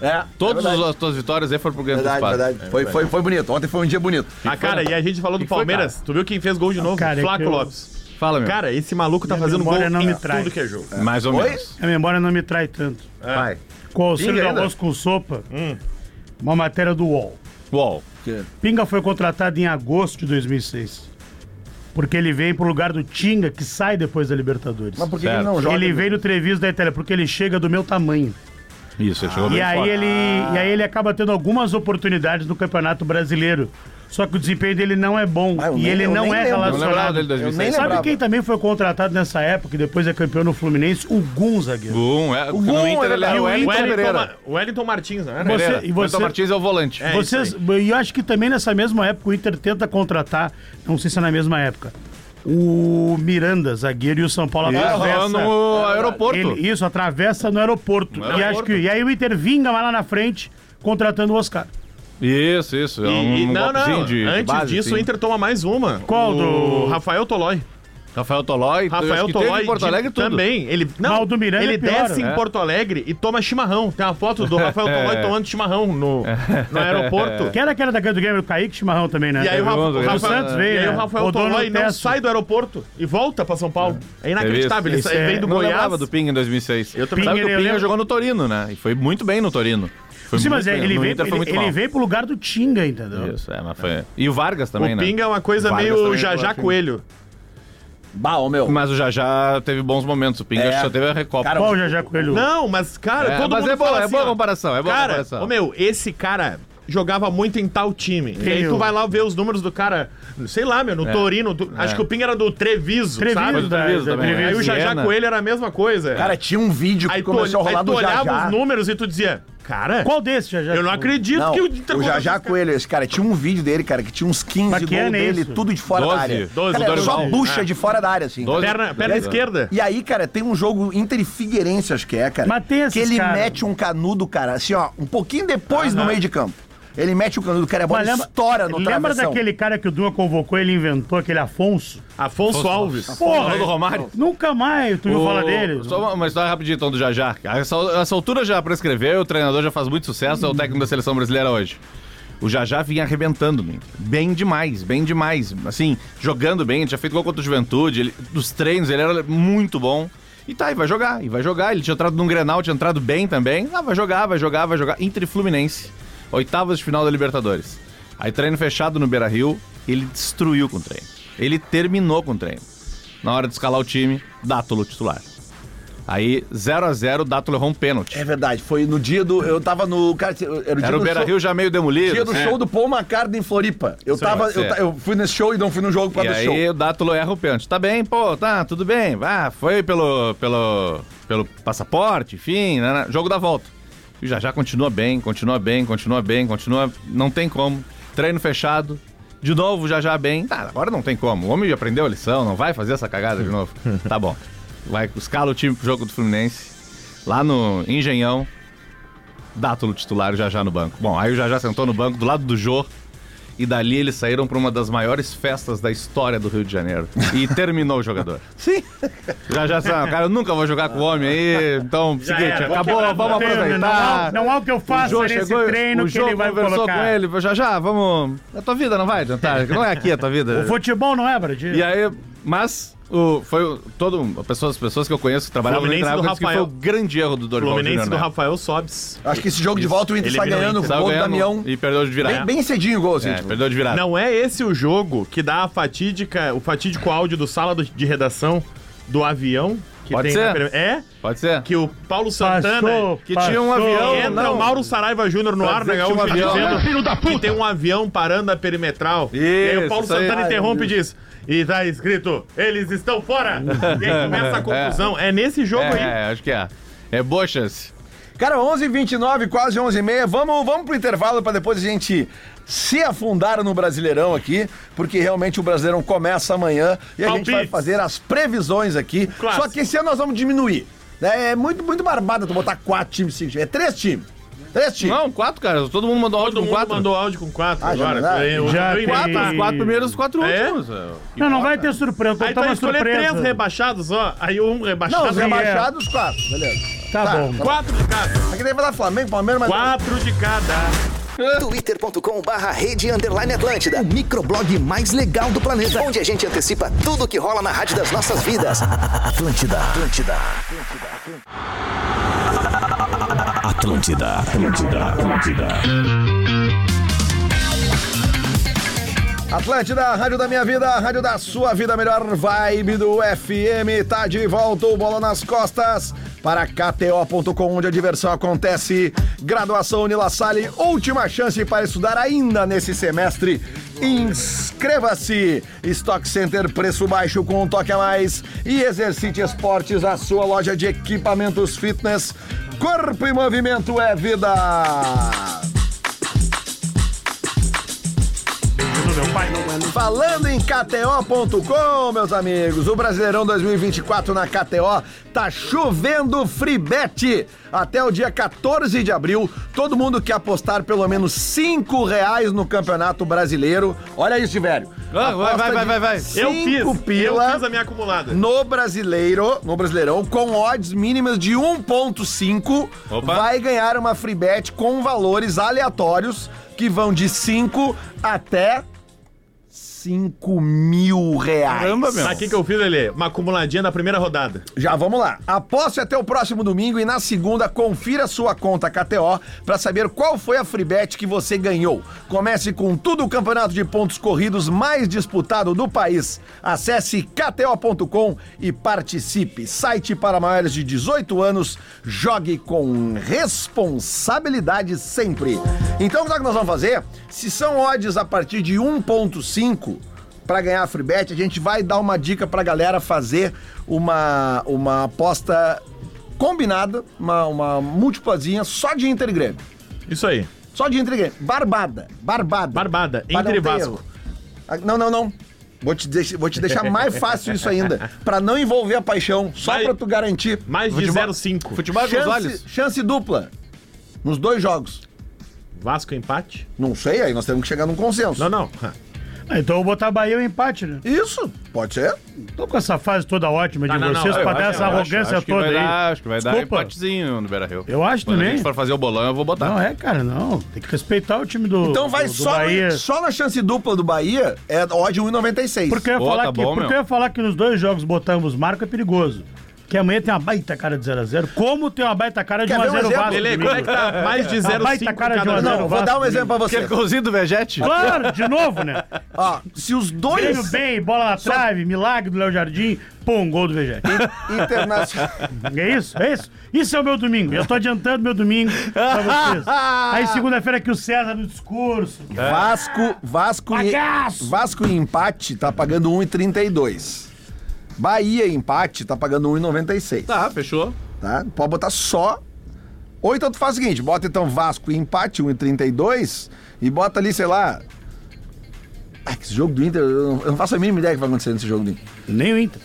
É, Todas é as tuas vitórias aí foram pro Grande Verdade, Espaço. verdade. Foi, foi, foi bonito. Ontem foi um dia bonito. Ah, cara, e a gente falou do Que foi, Palmeiras. cara? Tu viu quem fez gol de novo? cara, é Flaco que eu- Lopes. Fala, meu. Cara, esse maluco tá Minha fazendo gol memória não em me trai. tudo que é jogo. Mais ou Oi? menos. A memória não me trai tanto. Vai. Com o auxílio Pinga do ainda? arroz com sopa, Hum. uma matéria do U O L. Uol. Pinga foi contratado em agosto de dois mil e seis. Porque ele veio pro lugar do Tinga, que sai depois da Libertadores. Mas por que Certo. ele não joga? Ele veio no Treviso da Itália, porque ele chega do meu tamanho. Isso, ele chegou E bem aí, forte. ele, e aí ele acaba tendo algumas oportunidades no Campeonato Brasileiro. Só que o desempenho dele não é bom. Ah, eu e nem- ele eu não nem é lembro. Não lembrava relacionado. dele em dois mil e Eu nem seis. Sabe lembrava. quem também foi contratado nessa época e depois é campeão no Fluminense? O Gum, zagueiro. Gum, é. O no Gum, Inter é ele é verdade. o O Wellington Wellington, Pereira. Ma- o Wellington Martins, não era? Você- Pereira. e você- Wellington Martins é o volante. É. Vocês, e eu acho que também nessa mesma época o Inter tenta contratar, não sei se é na mesma época, o Miranda, zagueiro, e o São Paulo Isso, atravessa. no aeroporto. Ele- isso, atravessa no aeroporto. No E, acho aeroporto. que, e aí o Inter vinga lá na frente contratando o Oscar. Isso, isso. É um, E, e- não, golpezinho não. de, de Antes base, disso, assim. o Inter toma mais uma. Qual o do- Rafael Tolói. Rafael Tolói. Rafael acho que teve Tolói em Porto de- Alegre tudo. também. Ele, não, Mas o do Miranda ele é pior, desce né? em Porto Alegre e toma chimarrão. Tem uma foto do Rafael Tolói É. tomando chimarrão no, no aeroporto. Que era aquela daquele do game do Kaique Chimarrão também, né? E aí o, Rafa, Teve um, o teve o um. Rafael, Santos veio, e aí né? o Rafael Rodou no Tolói não teto. sai do aeroporto e volta pra São Paulo. É inacreditável. Ele, Isso ele é- vem do Não Goiás. lembrava do Pinga em dois mil e seis. Eu também- Sabe que Pinga, o eu Pinga lembro- jogou no Torino, né? E foi muito bem no Torino. Foi Sim, muito mas é, bem. ele, No veio, Inter foi ele, muito ele mal. veio pro lugar do Tinga, entendeu? Isso, é, mas foi... E o Vargas também, O né? Pinga é uma coisa Vargas meio também Jajá jogou, Coelho. Bah, ô meu. Mas o Jajá teve bons momentos. O Pinga É. só teve a Recopa. Cara, Qual já já Coelho? Não, mas, cara, É, todo mas mundo é boa, fala é assim, boa ó, comparação, é boa cara, comparação. ô meu, esse cara jogava muito em tal time. E aí Quem tu eu? vai lá ver os números do cara, sei lá, meu, no É. Torino. tu- Acho que o Pinga era do Treviso, Treviso, sabe? da- Treviso da- também, Treviso. Aí o Jajá Siena. Coelho era a mesma coisa. Cara, tinha um vídeo que aí tu, começou a aí rolar tu do olhava Jajá. os números e tu dizia, cara, Qual desses, já já? eu não acredito Não, que o o, Inter Jajá contratou esse Coelho, esse cara, tinha um vídeo dele, cara, que tinha uns quinze Mas que gols ano é dele, isso? tudo de fora doze, da área. doze, Cara, era doze, só doze. bucha É. de fora da área, assim. Doze. Perna, perna E aí- esquerda. E aí, cara, tem um jogo Inter e Figueirense, acho que é, cara. Mas tem esses que ele cara. mete um canudo, cara, assim, ó, um pouquinho depois no meio de campo. Ele mete o canudo, cara, a bola Mas lembra, estoura no lembra travessão. daquele cara que o Dunga convocou, ele inventou, aquele Afonso? Afonso Alves. Porra, Falou do Romário? nunca mais tu ouviu O- falar dele. Só uma, uma história rapidinho, então, do Jajá. Essa, essa altura já prescreveu, o treinador já faz muito sucesso, é o técnico da seleção brasileira hoje. O Jajá vinha arrebentando, né? Bem demais, bem demais. Assim, jogando bem, ele tinha feito gol contra o Juventude, ele, dos treinos ele era muito bom. E tá, e vai jogar, e vai jogar. Ele tinha entrado num Grenal, tinha entrado bem também. Ah, vai jogar, vai jogar, vai jogar. Inter e Fluminense, oitavas de final da Libertadores. Aí treino fechado no Beira-Rio, ele destruiu com o treino. Ele terminou com o treino. Na hora de escalar o time, Dátulo titular. Aí, zero a zero, Dátulo errou um pênalti. É verdade, foi no dia do... Eu tava no... Cara, era o dia Era o do Beira-Rio show, já meio demolido. dia do assim. show do Paul McCartney em Floripa. Eu Isso tava... aí, Eu, é. ta- eu fui nesse show e não fui no jogo por E causa do show. aí o Dátulo erra o pênalti. Tá bem, pô, tá, tudo bem. Ah, foi pelo, pelo, pelo passaporte, enfim, né, né, jogo da volta. E já já continua bem, continua bem, continua bem, continua... Não tem como. Treino fechado. De novo, já já bem. Tá, agora não tem como. O homem já aprendeu a lição, não vai fazer essa cagada de novo. Tá bom. Vai, escala o time pro jogo do Fluminense. Lá no Engenhão. Dátulo titular, já já no banco. Bom, aí o Jajá sentou no banco do lado do Jô. E dali eles saíram para uma das maiores festas da história do Rio de Janeiro. E terminou o jogador. Sim. Já já sabe, cara, eu nunca vou jogar com o homem aí. Então, Já seguinte, era, vou acabou, quebrar vamos Não, aproveitar. não há o que eu O faça Jô nesse chegou, treino o que Jô ele vai conversou colocar. com ele, já já, vamos... A tua vida não vai adiantar, não é aqui a tua vida. O futebol não é, Brad? E aí, mas o, foi o- todo, a pessoa, as pessoas que eu conheço que trabalhavam no Fluminense Inter, do disse que foi Rafael. o grande erro do Dorival Fluminense Júnior, do né? Rafael Sobes. Acho que esse jogo de volta o Inter Ele sai virou ganhando Inter. o Saiu gol do ganhando Damião. e perdeu de virada. Bem, bem cedinho o gol, assim. É, tipo. perdeu de virada. Não é esse o jogo que dá a fatídica, o fatídico áudio do sala do- de redação do avião? Que Pode tem ser. na pre- É? Pode ser. Que o Paulo Santana... Passou, que tinha um passou. avião, Entra não. o Mauro Saraiva Júnior no Pra ar, né, dizer que Gaúcho, tinha um avião, dizendo né? que tem um avião parando a perimetral. e aí o Isso, Paulo isso aí. Santana Ai, interrompe meu e diz... E tá escrito, eles estão fora! E aí começa a confusão. É, nesse jogo aí. É, acho que é. É boa chance. Cara, onze e vinte e nove, quase onze e meia. Vamos, vamos pro intervalo pra depois a gente se afundar no Brasileirão aqui, porque realmente o Brasileirão começa amanhã e a gente vai Palpites. fazer as previsões aqui. Clássico. Só que esse ano nós vamos diminuir. Né? É muito, muito barbada tu botar quatro times, cinco times. É três times. Três times. Não, quatro, cara. Todo mundo mandou áudio Todo com mundo quatro. mandou áudio com quatro Ah, já agora. mandaram? Eu- Já eu tem- inventar. Quatro, os quatro primeiros, os quatro É? últimos. Não, não vai ter surpresa. Aí tu Contar vai uma escolher surpresa. três rebaixados, ó. Aí um rebaixado. Não, os é. rebaixados, quatro. Beleza. Tá, Tá, bom. Quatro de cada. Aqui daí vai dar Flamengo, Palmeiras, mas... Quatro de cada. twitter ponto com barra rede underline Atlântida, o microblog mais legal do planeta, onde a gente antecipa tudo que rola na rádio das nossas vidas. Atlântida, Atlântida, Atlântida. Atlântida, Atlântida, Atlântida. Atlântida, a rádio da minha vida, a rádio da sua vida, melhor vibe do F M. Tá de volta o Bola nas Costas para K T O ponto com, onde a diversão acontece. Graduação Unila Salle, última chance para estudar ainda nesse semestre. Inscreva-se! Stock Center, preço baixo com um toque a mais. E Exercite Esportes, a sua loja de equipamentos fitness. Corpo em movimento é vida! Meu pai não é. Falando em K T O ponto com, meus amigos, o Brasileirão dois mil e vinte e quatro na K T O tá chovendo free bet. Até o dia quatorze de abril, todo mundo quer apostar pelo menos cinco reais no Campeonato Brasileiro. Olha isso, velho. Ah, vai, vai, vai, vai, vai. Eu Cinco fiz. pila Eu fiz a minha acumulada. no Brasileiro, no Brasileirão, com odds mínimas de um ponto cinco. Opa. Vai ganhar uma free bet com valores aleatórios que vão de cinco até cinco mil reais. Caramba, meu. Sabe o que que eu fiz, Lelê? Uma acumuladinha na primeira rodada. Já vamos lá. Aposte até o próximo domingo e na segunda confira sua conta K T O para saber qual foi a free bet que você ganhou. Comece com tudo o campeonato de pontos corridos mais disputado do país. Acesse K T O ponto com e participe. Site para maiores de dezoito anos. Jogue com responsabilidade sempre. Então, sabe o que nós vamos fazer? Se são odds a partir de um ponto cinco, para ganhar a free bet, a gente vai dar uma dica pra galera fazer uma, uma aposta combinada, uma, uma múltiplazinha só de Inter e Grêmio. Isso aí. Só de Inter e Grêmio. Barbada. Barbada. Barbada. Pra Inter e não ter Vasco. erro. Ah, Não, não, não. Vou te, deixar, vou te deixar mais fácil isso ainda. Pra não envolver a paixão. Só Mais- pra tu garantir. Mais de Futebol- zero vírgula cinco. Futebol com os olhos. Chance, chance dupla. Nos dois jogos. Vasco empate? Não sei, aí nós temos que chegar num consenso. Não, não. Ah, então eu vou botar Bahia o empate, né? Isso, pode ser. Tô com essa fase toda ótima de Não, não, vocês não, pra eu dar acho- essa eu acho- arrogância acho que toda vai aí. dar, acho que vai Desculpa. dar empatezinho no Beira-Rio. Eu acho Quando a também. gente for fazer o bolão, eu vou botar. Não é, cara, não. Tem que respeitar o time do, Então vai do, do só, Bahia. só na chance dupla do Bahia, é odd um e noventa e seis. Porque eu ia Pô, falar tá que, bom, porque meu. eu ia falar que nos dois jogos botamos marco é perigoso. Que amanhã tem uma baita cara de zero a zero. Como tem uma baita cara de Quer um a ver um zero exemplo? Vasco? Lelê, domingo? qual é que tá mais de Uma zero vírgula baita cinco cara de um a cada zero Não, vou Vasco dar um domingo. exemplo pra você. Quer golzinho do Vegete? Claro, de novo, né? Ó, se os Grêmio dois bem, bola na trave, milagre do Léo Jardim, pum, gol do Vegete. internacionais... É isso, é isso. Isso é o meu domingo. Eu tô adiantando meu domingo pra vocês. Aí segunda-feira aqui o César no discurso. Vasco, Vasco e... Bagaço! Vasco e empate tá pagando um e trinta e dois. Bahia e empate tá pagando um e noventa e seis. Tá, fechou. Tá? Pode botar só. Ou então tu faz o seguinte, bota então Vasco e empate um e trinta e dois e bota ali, sei lá... Ah, que esse jogo do Inter, eu não, eu não faço a mínima ideia do que vai acontecer nesse jogo do Inter. Nem o Inter.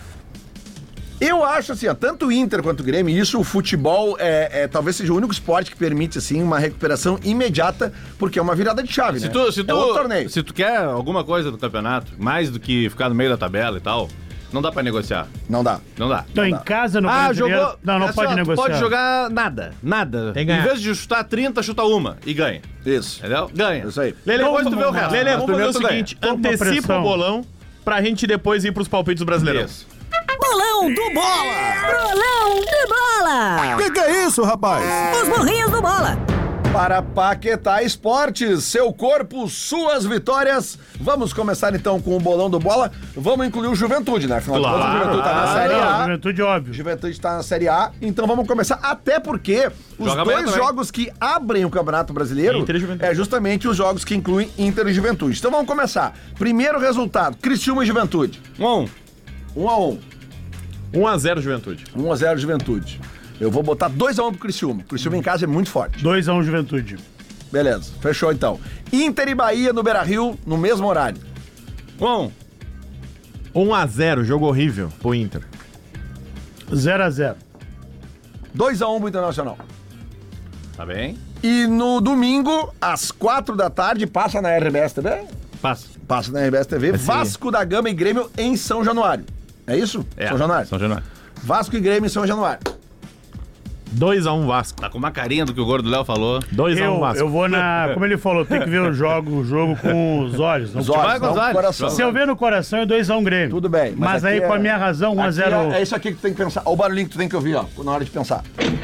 Eu acho assim, ó, tanto o Inter quanto o Grêmio, isso o futebol é, é talvez seja o único esporte que permite assim uma recuperação imediata, porque é uma virada de chave, Se né? tu, se, tu, é outro torneio. se tu quer alguma coisa do campeonato, mais do que ficar no meio da tabela e tal, não dá pra negociar. Não dá. Não dá. Então, em casa, no Ah, Brasileiro- jogou. Não, não assim, pode ó, tu negociar. Pode jogar nada. Nada. Tem que ganhar. Em vez de chutar trinta, chuta uma e ganha. Isso. Entendeu? Ganha. Isso aí. Lelê, Toma depois tu vê o uma- resto. Lelê, Mas vamos fazer primeiro o tu ganha. seguinte: Toma uma antecipa pressão. o bolão pra gente depois ir pros palpites do Brasileirão. Isso. Bolão do Bola! Bolão do Bola! Que que é isso, rapaz? Os burrinhos do Bola! Para Paquetá Esportes, seu corpo, suas vitórias. Vamos começar então com o bolão do Bola. Vamos incluir o Juventude, né? Afinal de contas, o Juventude tá na Ah, Série não, A. Juventude, óbvio. Juventude tá na Série A, então vamos começar, até porque os Joga amanhã dois também. jogos que abrem o Campeonato Brasileiro Inter e Juventude. é justamente os jogos que incluem Inter e Juventude. Então vamos começar. Primeiro resultado, Criciúma e Juventude. Um a um. um a um. um a zero Juventude. um a zero Juventude. Eu vou botar dois a um pro Criciúma. Criciúma em casa é muito forte. dois a um Juventude. Beleza, fechou então. Inter e Bahia no Beira-Rio no mesmo horário. Um a um. um a zero, jogo horrível pro Inter. zero a zero. dois a um pro Internacional. Tá bem? E no domingo, às quatro da tarde, passa na R B S T V? Passa. Passa na R B S T V, Vasco da Gama e Grêmio em São Januário. É isso? É. São Januário. São Januário. Vasco e Grêmio em São Januário. dois a um Vasco. Tá com uma carinha do que o Gordo Léo falou. dois a um Eu, Vasco. eu vou na. Como ele falou, tem que ver o jogo, o jogo com os olhos. Não Os olhos, Vai com não os com o olhos. coração. Se eu ver no coração é dois a um Grêmio. Tudo bem. Mas, aí, aqui com a é- minha razão, um a zero. Aqui é, é isso aqui que tu tem que pensar. Olha o barulhinho que tu tem que ouvir, ó, na hora de pensar.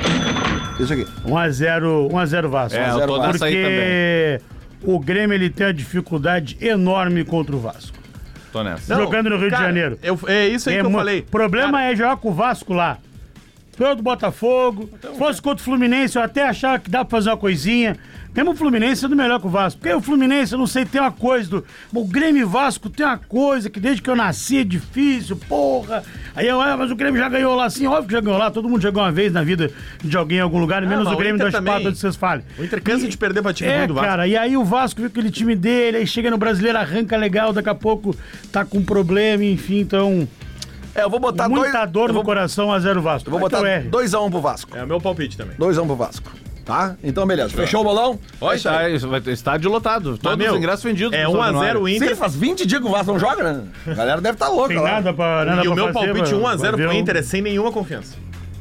Isso aqui. um a zero, um a zero Vasco. É, eu tô Vasco. nessa aí também. Porque o Grêmio ele tem uma dificuldade enorme contra o Vasco. Tô nessa. Não, jogando no Rio cara, de Janeiro. eu- é isso aí É que eu mu- falei. O problema é jogar com o Vasco lá. Ganhou do Botafogo. Se fosse contra o Fluminense, eu até achava que dá pra fazer uma coisinha. Mesmo o Fluminense sendo melhor que o Vasco. Porque o Fluminense, eu não sei, tem uma coisa do... O Grêmio e Vasco tem uma coisa que desde que eu nasci é difícil, porra. Aí eu, ah, mas o Grêmio já ganhou lá, sim, óbvio que já ganhou lá. Todo mundo jogou uma vez na vida de alguém em algum lugar, menos mas o o Grêmio Inter das também. patas onde vocês falem. O Inter cansa de perder pra time É, ruim do Vasco. cara, e aí o Vasco viu aquele time dele, aí chega no Brasileiro, arranca legal, daqui a pouco tá com problema, enfim, então... É, eu vou botar muita dois... dor eu no vou, coração a zero Vasco. eu vou Vai ter o botar R. dois a um pro Vasco. É o meu palpite também. dois a um pro Vasco. Tá? Então, beleza. Fechou o bolão? Olha, É isso aí. tá, isso vai ter estádio lotado. Todos meu, os ingressos vendidos. É pro um a São zero Januário. o Inter. Sim, faz vinte dias que o Vasco não joga, né? A galera deve estar tá louca Tem lá. nada pra, nada E o pra meu fazer, palpite vai- um a zero vai pro ver um- Inter é sem nenhuma confiança.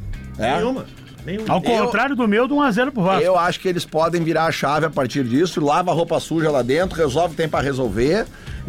É? Nenhuma. Nenhuma. Ao contrário do meu, de um a zero pro Vasco. Eu acho que eles podem virar a chave a partir disso, lava a roupa suja lá dentro, resolve o que tem pra resolver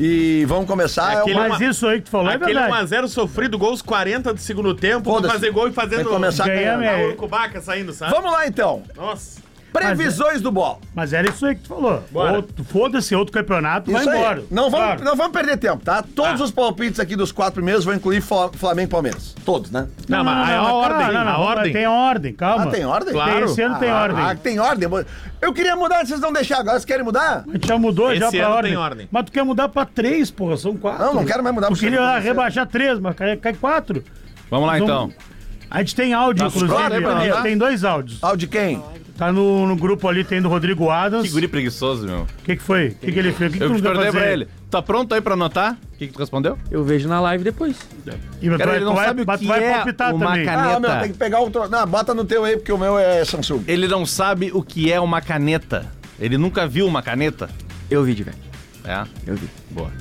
e vamos começar. É aquele uma- Mas isso aí que tu falou é Aquele verdade. um a zero sofrido, gols quarenta do segundo tempo, pra Foda-se. fazer gol e Tem fazendo... que começar ganhar, ganhando. é. A Urucubaca saindo, sabe? Vamos lá então. Nossa. Previsões do bola. Mas era isso aí que tu falou. Bora. Outro- Foda-se, outro campeonato, vai Isso aí. embora. Não vamos, Claro. não vamos perder tempo, tá? Todos Ah. os palpites aqui dos quatro primeiros vão incluir Fla- Flamengo e Palmeiras. Todos, né? Não, mas é a não, ordem, não, não, a ordem. Tem ordem, calma. Ah, tem ordem? Claro. Esse ano tem Ah, ordem. Ah, tem ordem. Eu queria mudar, vocês não deixaram agora. Vocês querem mudar? A gente já mudou já Esse pra ano ordem. tem ordem. Mas tu quer mudar pra três, porra, são quatro. Não, não quero mais mudar Tu pra queria você. rebaixar três, mas cai, cai quatro. Vamos lá, Nós então. vamos- A gente tem áudio, Tá inclusive. claro, aí pra a gente mandar? tem dois áudios. Ah, o de quem? Tá no, no grupo ali, tem do Rodrigo Adams. Que guri preguiçoso, meu. O que, que foi? O que, que ele fez? O que, que Eu tu não quer perguntei fazer? pra ele. Tá pronto aí pra anotar? O que, que tu respondeu? Eu vejo na live depois. E tu Cara, vai, ele não tu vai, sabe o mas tu que vai é palpitar uma também. caneta. Ah, meu, tem que pegar outro. Não, bota no teu aí, porque o meu é Samsung. Ele não sabe o que é uma caneta. Ele nunca viu uma caneta. Eu vi, de velho. É? Eu vi. Boa.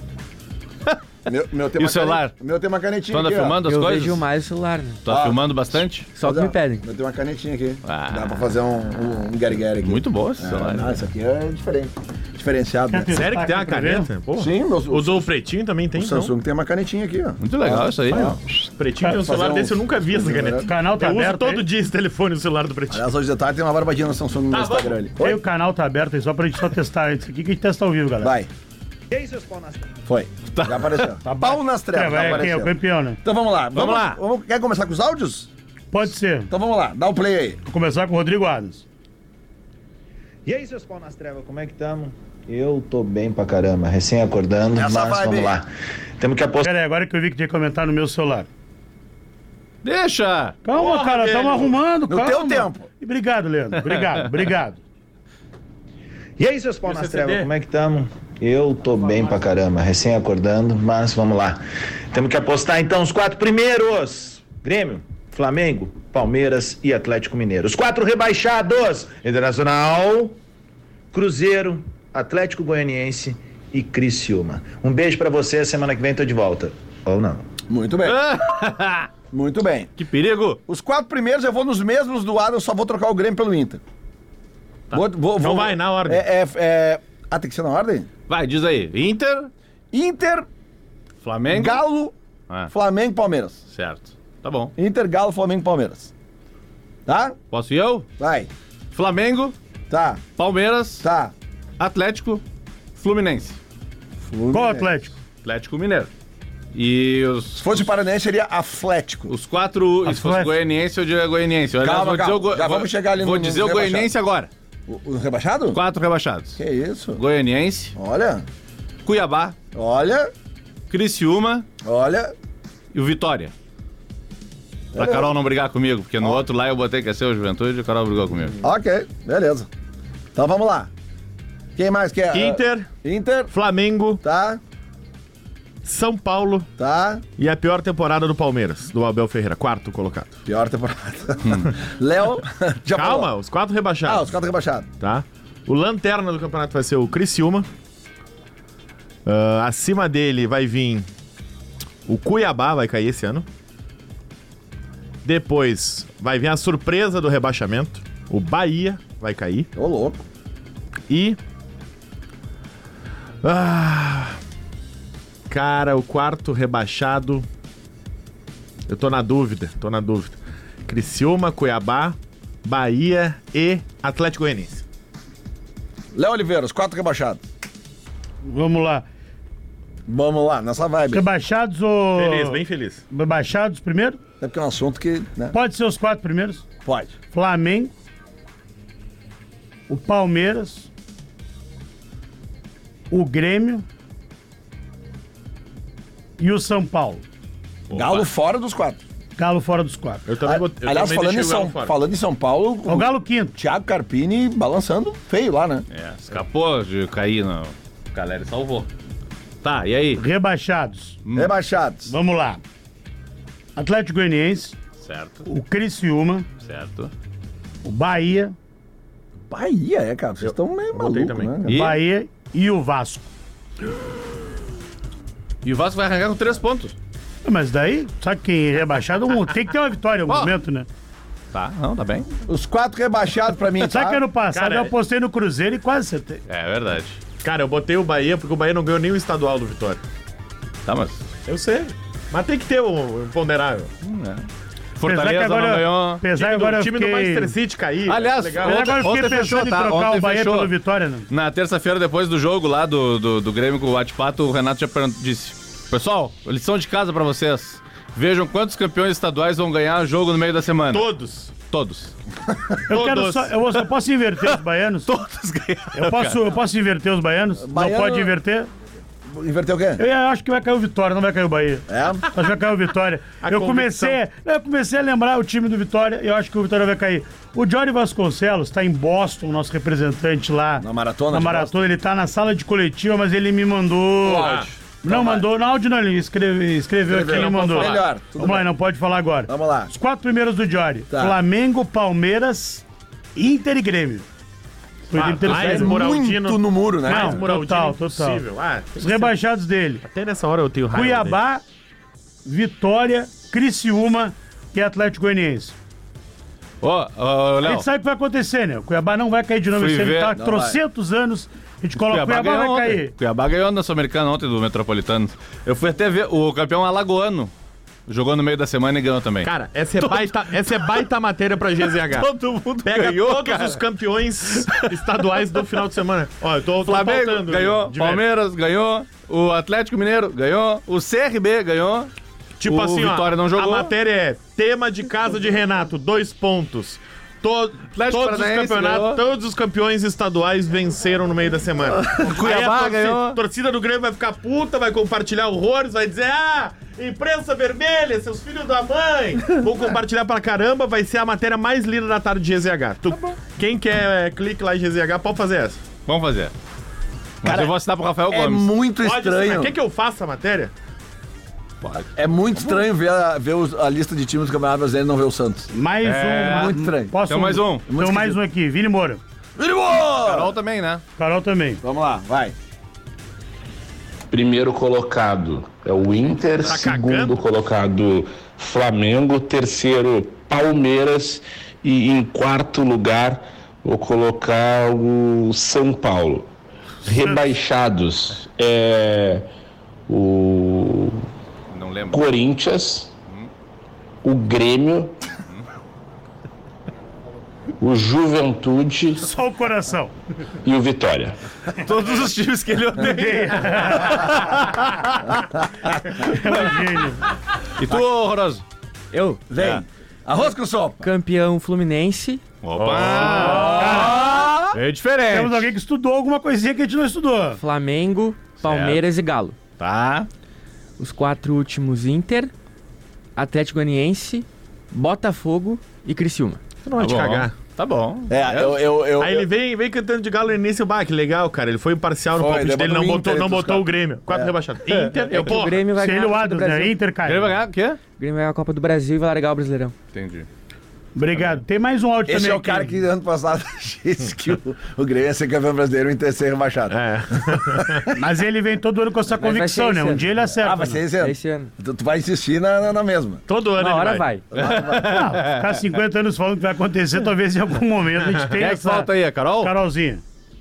Meu, meu tem E uma o celular? cane- Meu tem uma canetinha Tu anda aqui, ó. filmando as Eu coisas? vejo mais o celular, né? Tu tá Ah. filmando bastante? Só que Mas, me ó, pedem. Eu tenho uma canetinha aqui. Ah. Dá pra fazer um, um, um guerigueri aqui. Muito boa esse celular. Ah, não, isso aqui é diferente. Diferenciado, né? Sério que tem uma Tá aqui pra caneta? Porra. Sim, meu, O do Pretinho também tem, o então. Samsung tem uma canetinha aqui, ó. Muito legal isso aí, meu. O Pretinho tem um Fazer celular um- desse, eu nunca vi essa caneta. O canal tá Eu uso aberto todo aí. dia esse telefone no celular do Pretinho. Aliás, hoje de tarde tem uma barbadinha no Samsung no Tá, meu Instagram vamos. ali. Aí Oi? o canal tá aberto aí só pra gente só testar antes aqui, que a gente testa ao vivo, galera. Vai. Foi. Já apareceu. Tá Pau nas É, trevas, já vai, quem é o apareceu. campeão, né? Então vamos lá. Vamos lá. Vamos, quer começar com os áudios? Pode ser. Então vamos lá, dá o play aí. Vou começar com o Rodrigo Adams. E aí, seus pau nas trevas, como é que tamo? Eu tô bem pra caramba, recém acordando, Essa mas vibe vamos aí. lá. Temos que apostar. Pera aí, agora que eu vi que tinha que comentar no meu celular. Deixa! Calma, Porra, cara, velho. estamos arrumando, No calma. teu tempo. E obrigado, Leandro. Obrigado, obrigado. E aí, seus pau E o nas C C D? trevas, como é que tamo? Eu tô bem pra caramba, recém acordando, mas vamos lá. Temos que apostar então os quatro primeiros: Grêmio, Flamengo, Palmeiras e Atlético Mineiro. Os quatro rebaixados: Internacional, Cruzeiro, Atlético Goianiense e Criciúma. Um beijo pra você, semana que vem tô de volta. Ou não. Muito bem. Muito bem. Que perigo! Os quatro primeiros eu vou nos mesmos do Adam, só vou trocar o Grêmio pelo Inter. Vou, vou, Então vou- vai, na ordem. É, é, é- Ah, tem que ser na ordem? Vai, diz aí. Inter, Inter, Flamengo. Galo, Ah, Flamengo, Palmeiras. certo. Tá bom. Inter, Galo, Flamengo, Palmeiras. Tá? Posso ir eu? Vai. Flamengo, Tá, Palmeiras, tá. Atlético, Fluminense. Qual Atlético? Atlético Mineiro. E os, Se fosse Paranaense, seria Atlético. os quatro. E se fosse Atlético. goianiense, eu diria goianiense. Aliás, Calma, vou dizer calma. o go- Já vou- vamos chegar ali no- Vou no dizer o rebaixado. goianiense agora. O, o rebaixado? Quatro rebaixados. Que isso? Goianiense, Olha, Cuiabá, olha, Criciúma olha. e o Vitória. Pra É. Carol não brigar comigo, porque no outro lá eu botei que ia ser o Juventude e a Carol brigou comigo. Ok, beleza. Então vamos lá. Quem mais quer? Inter, Inter, Flamengo, tá, São Paulo tá. e a pior temporada do Palmeiras, do Abel Ferreira, quarto colocado. Pior temporada. Léo, já Calma, falou. os quatro Ah, rebaixados, os quatro rebaixados. tá? O lanterna do campeonato vai ser o Criciúma. Ah, acima dele vai vir o Cuiabá, vai cair esse ano. Depois vai vir a surpresa do rebaixamento. O Bahia vai cair. Ô, louco. E... Ah... Cara, o quarto rebaixado... Eu tô na dúvida, tô na dúvida. Criciúma, Cuiabá, Bahia e Atlético Goianiense. Léo Oliveira, os quatro rebaixados. Vamos lá. Vamos lá, nessa vibe. Rebaixados ou... Feliz, bem feliz. Rebaixados primeiro? É porque é um assunto que... Né? Pode ser os quatro primeiros? Pode. Flamengo, o Palmeiras, o Grêmio e o São Paulo. Galo fora dos quatro. Galo fora dos quatro. Eu também, bot- eu Aliás, também falando em, deixei o Galo São, fora. falando em São Paulo, O Galo quinto. Thiago Carpini balançando feio lá, né? É, escapou de cair no... O Caleri salvou. Tá, e aí? Rebaixados. Rebaixados. Vamos lá. Atlético Goianiense, Certo, o Criciúma, certo. o Bahia, Bahia, é, cara. Vocês estão meio botei malucos, também. né? E? Bahia e o Vasco. E o Vasco vai arrancar com três pontos. Mas daí, sabe quem é rebaixado? um- Tem que ter uma vitória em algum Ó. momento, né? Tá, não, tá bem. Os quatro rebaixados pra mim, Sabe tá? que ano passado Cara, eu apostei no Cruzeiro e quase acertei. É verdade. Cara, eu botei o Bahia porque o Bahia não ganhou nem o estadual do Vitória. Tá, mas... Eu sei. Mas tem que ter o imponderável. Hum, é. Apesar que Fortaleza agora, não ganhou... Apesar que O agora eu time do fiquei... Manchester City cair. Aliás, legal. Apesar que agora eu Ontem fiquei fechou, pensando em tá? trocar Ontem o Bahia fechou. pelo Vitória, né? Na terça-feira, depois do jogo lá do, do, do Grêmio com o Atipato, o Renato já pergun- disse: Pessoal, lição de casa pra vocês. Vejam quantos campeões estaduais vão ganhar jogo no meio da semana. Todos. Todos. Eu quero Todos. só... Eu, vou- eu posso inverter os baianos? Todos ganharam. Eu posso, eu posso inverter os baianos? Baiano- Não pode inverter? Inverteu o quê? Eu acho que vai cair o Vitória, não vai cair o Bahia. É? Acho que vai cair o Vitória. A eu convicção. comecei, eu comecei a lembrar o time do Vitória e eu acho que o Vitória vai cair. O Jory Vasconcelos está em Boston, nosso representante lá. Na maratona Na de maratona, ele tá na sala de coletiva, mas ele me mandou. áudio. Não, Então mandou no áudio, não, ele escreve, escreveu aqui, ele não pode mandou. falar. Melhor, tudo Vamos lá, bem. não pode falar agora. Vamos lá. Os quatro primeiros do Jory: Tá. Flamengo, Palmeiras, Inter e Grêmio. Foi Ah, Inter mais sério. Moraldino. Muito no muro, né? Não, Mais Moraldino total, total. impossível. Ah, tem Os que ser. rebaixados dele: Até nessa hora eu tenho raiva dele. Cuiabá, Vitória, Criciúma e Atlético Goianiense. Ó, ó, A Léo. gente sabe o que vai acontecer, né? O Cuiabá não vai cair de novo Fui esse ano. ver- Tá há Não trocentos anos. A gente coloca o Cuiabá, ganhou vai ontem. cair. Cuiabá ganhou na Sul-Americana ontem do Metropolitano. Eu fui até ver o campeão alagoano. Jogou no meio da semana e ganhou também. Cara, essa é, baita, essa é baita matéria pra G Z H. Todo mundo Pega ganhou, todos cara. os campeões estaduais do final de semana. Ó, eu tô, tô Flamengo faltando, ganhou, de velho. Palmeiras ganhou, o Atlético Mineiro ganhou, o C R B ganhou. Tipo o assim, Vitória ó, não jogou. a matéria é tema de casa de Renato, dois pontos. To- Atlético todos os Paranaense campeonatos, ganhou. todos os campeões estaduais venceram no meio da semana. Cuiabá Aí a torcida, ganhou. torcida do Grêmio vai ficar puta, vai compartilhar horrores, vai dizer: ah, imprensa vermelha, seus filhos da mãe. Vou compartilhar pra caramba, vai ser a matéria mais lida da tarde de G Z H. Tu, quem quer é, clique lá em G Z H, pode fazer essa. Vamos fazer. Mas Cara, eu vou assinar pro Rafael É Gomes. muito Pode estranho. ser, quer que eu faça a matéria? É muito estranho ver, a, ver os- a lista de times do Campeonato Brasileiro e não ver o Santos. Mais É, um. muito estranho. Posso Tem mais um. Tem mais um aqui, Vini Moura. Carol também, né? Carol também. Vamos lá, vai. Primeiro colocado é o Inter, Tá segundo cagando? colocado Flamengo, terceiro Palmeiras e em quarto lugar vou colocar o São Paulo. Rebaixados é o Não lembro. Corinthians, o Grêmio, o Juventude Só o coração. e o Vitória. Todos os times que ele odeia. É um gênio. E tu, horroroso? Eu, Vem. Arroz com sopa. campeão Fluminense. Opa! É diferente. Temos alguém que estudou alguma coisinha que a gente não estudou. Flamengo, Palmeiras e Galo. Tá. Os quatro últimos Inter, Atlético Goianiense, Botafogo e Criciúma. Tu não vai Tá te bom. cagar. Tá bom. É, eu. eu, eu Aí ele vem, vem cantando de Galo no início, bah, que legal, cara. Ele foi imparcial no Foi, palpite daí dele, botou não o botou, Inter não entre os botou o quatro. Grêmio. Quatro rebaixados. Inter, eu, O porra. Grêmio vai Se ganhar ele o a Copa do Adams, né? Brasil. Inter cai. Ele vai ganhar o quê? O Grêmio vai ganhar a Copa do Brasil e vai largar o Brasileirão. Entendi. Obrigado. Tem mais um áudio Esse também é o cara aqui. que ano passado disse que o, o Grêmio ia ser campeão brasileiro e ia ser rebaixado. É. Mas ele vem todo ano com essa Mas vai convicção, ser né? esse Um ano. dia ele acerta. Ah, vai ser né? esse ano. Esse ano. Tu, tu vai insistir na, na, na mesma. Todo ano Uma ele hora vai. vai. Não, ficar cinquenta anos falando que vai acontecer, talvez em algum momento a gente tenha Quem é que essa... falta aí, a Carol? Carolzinha.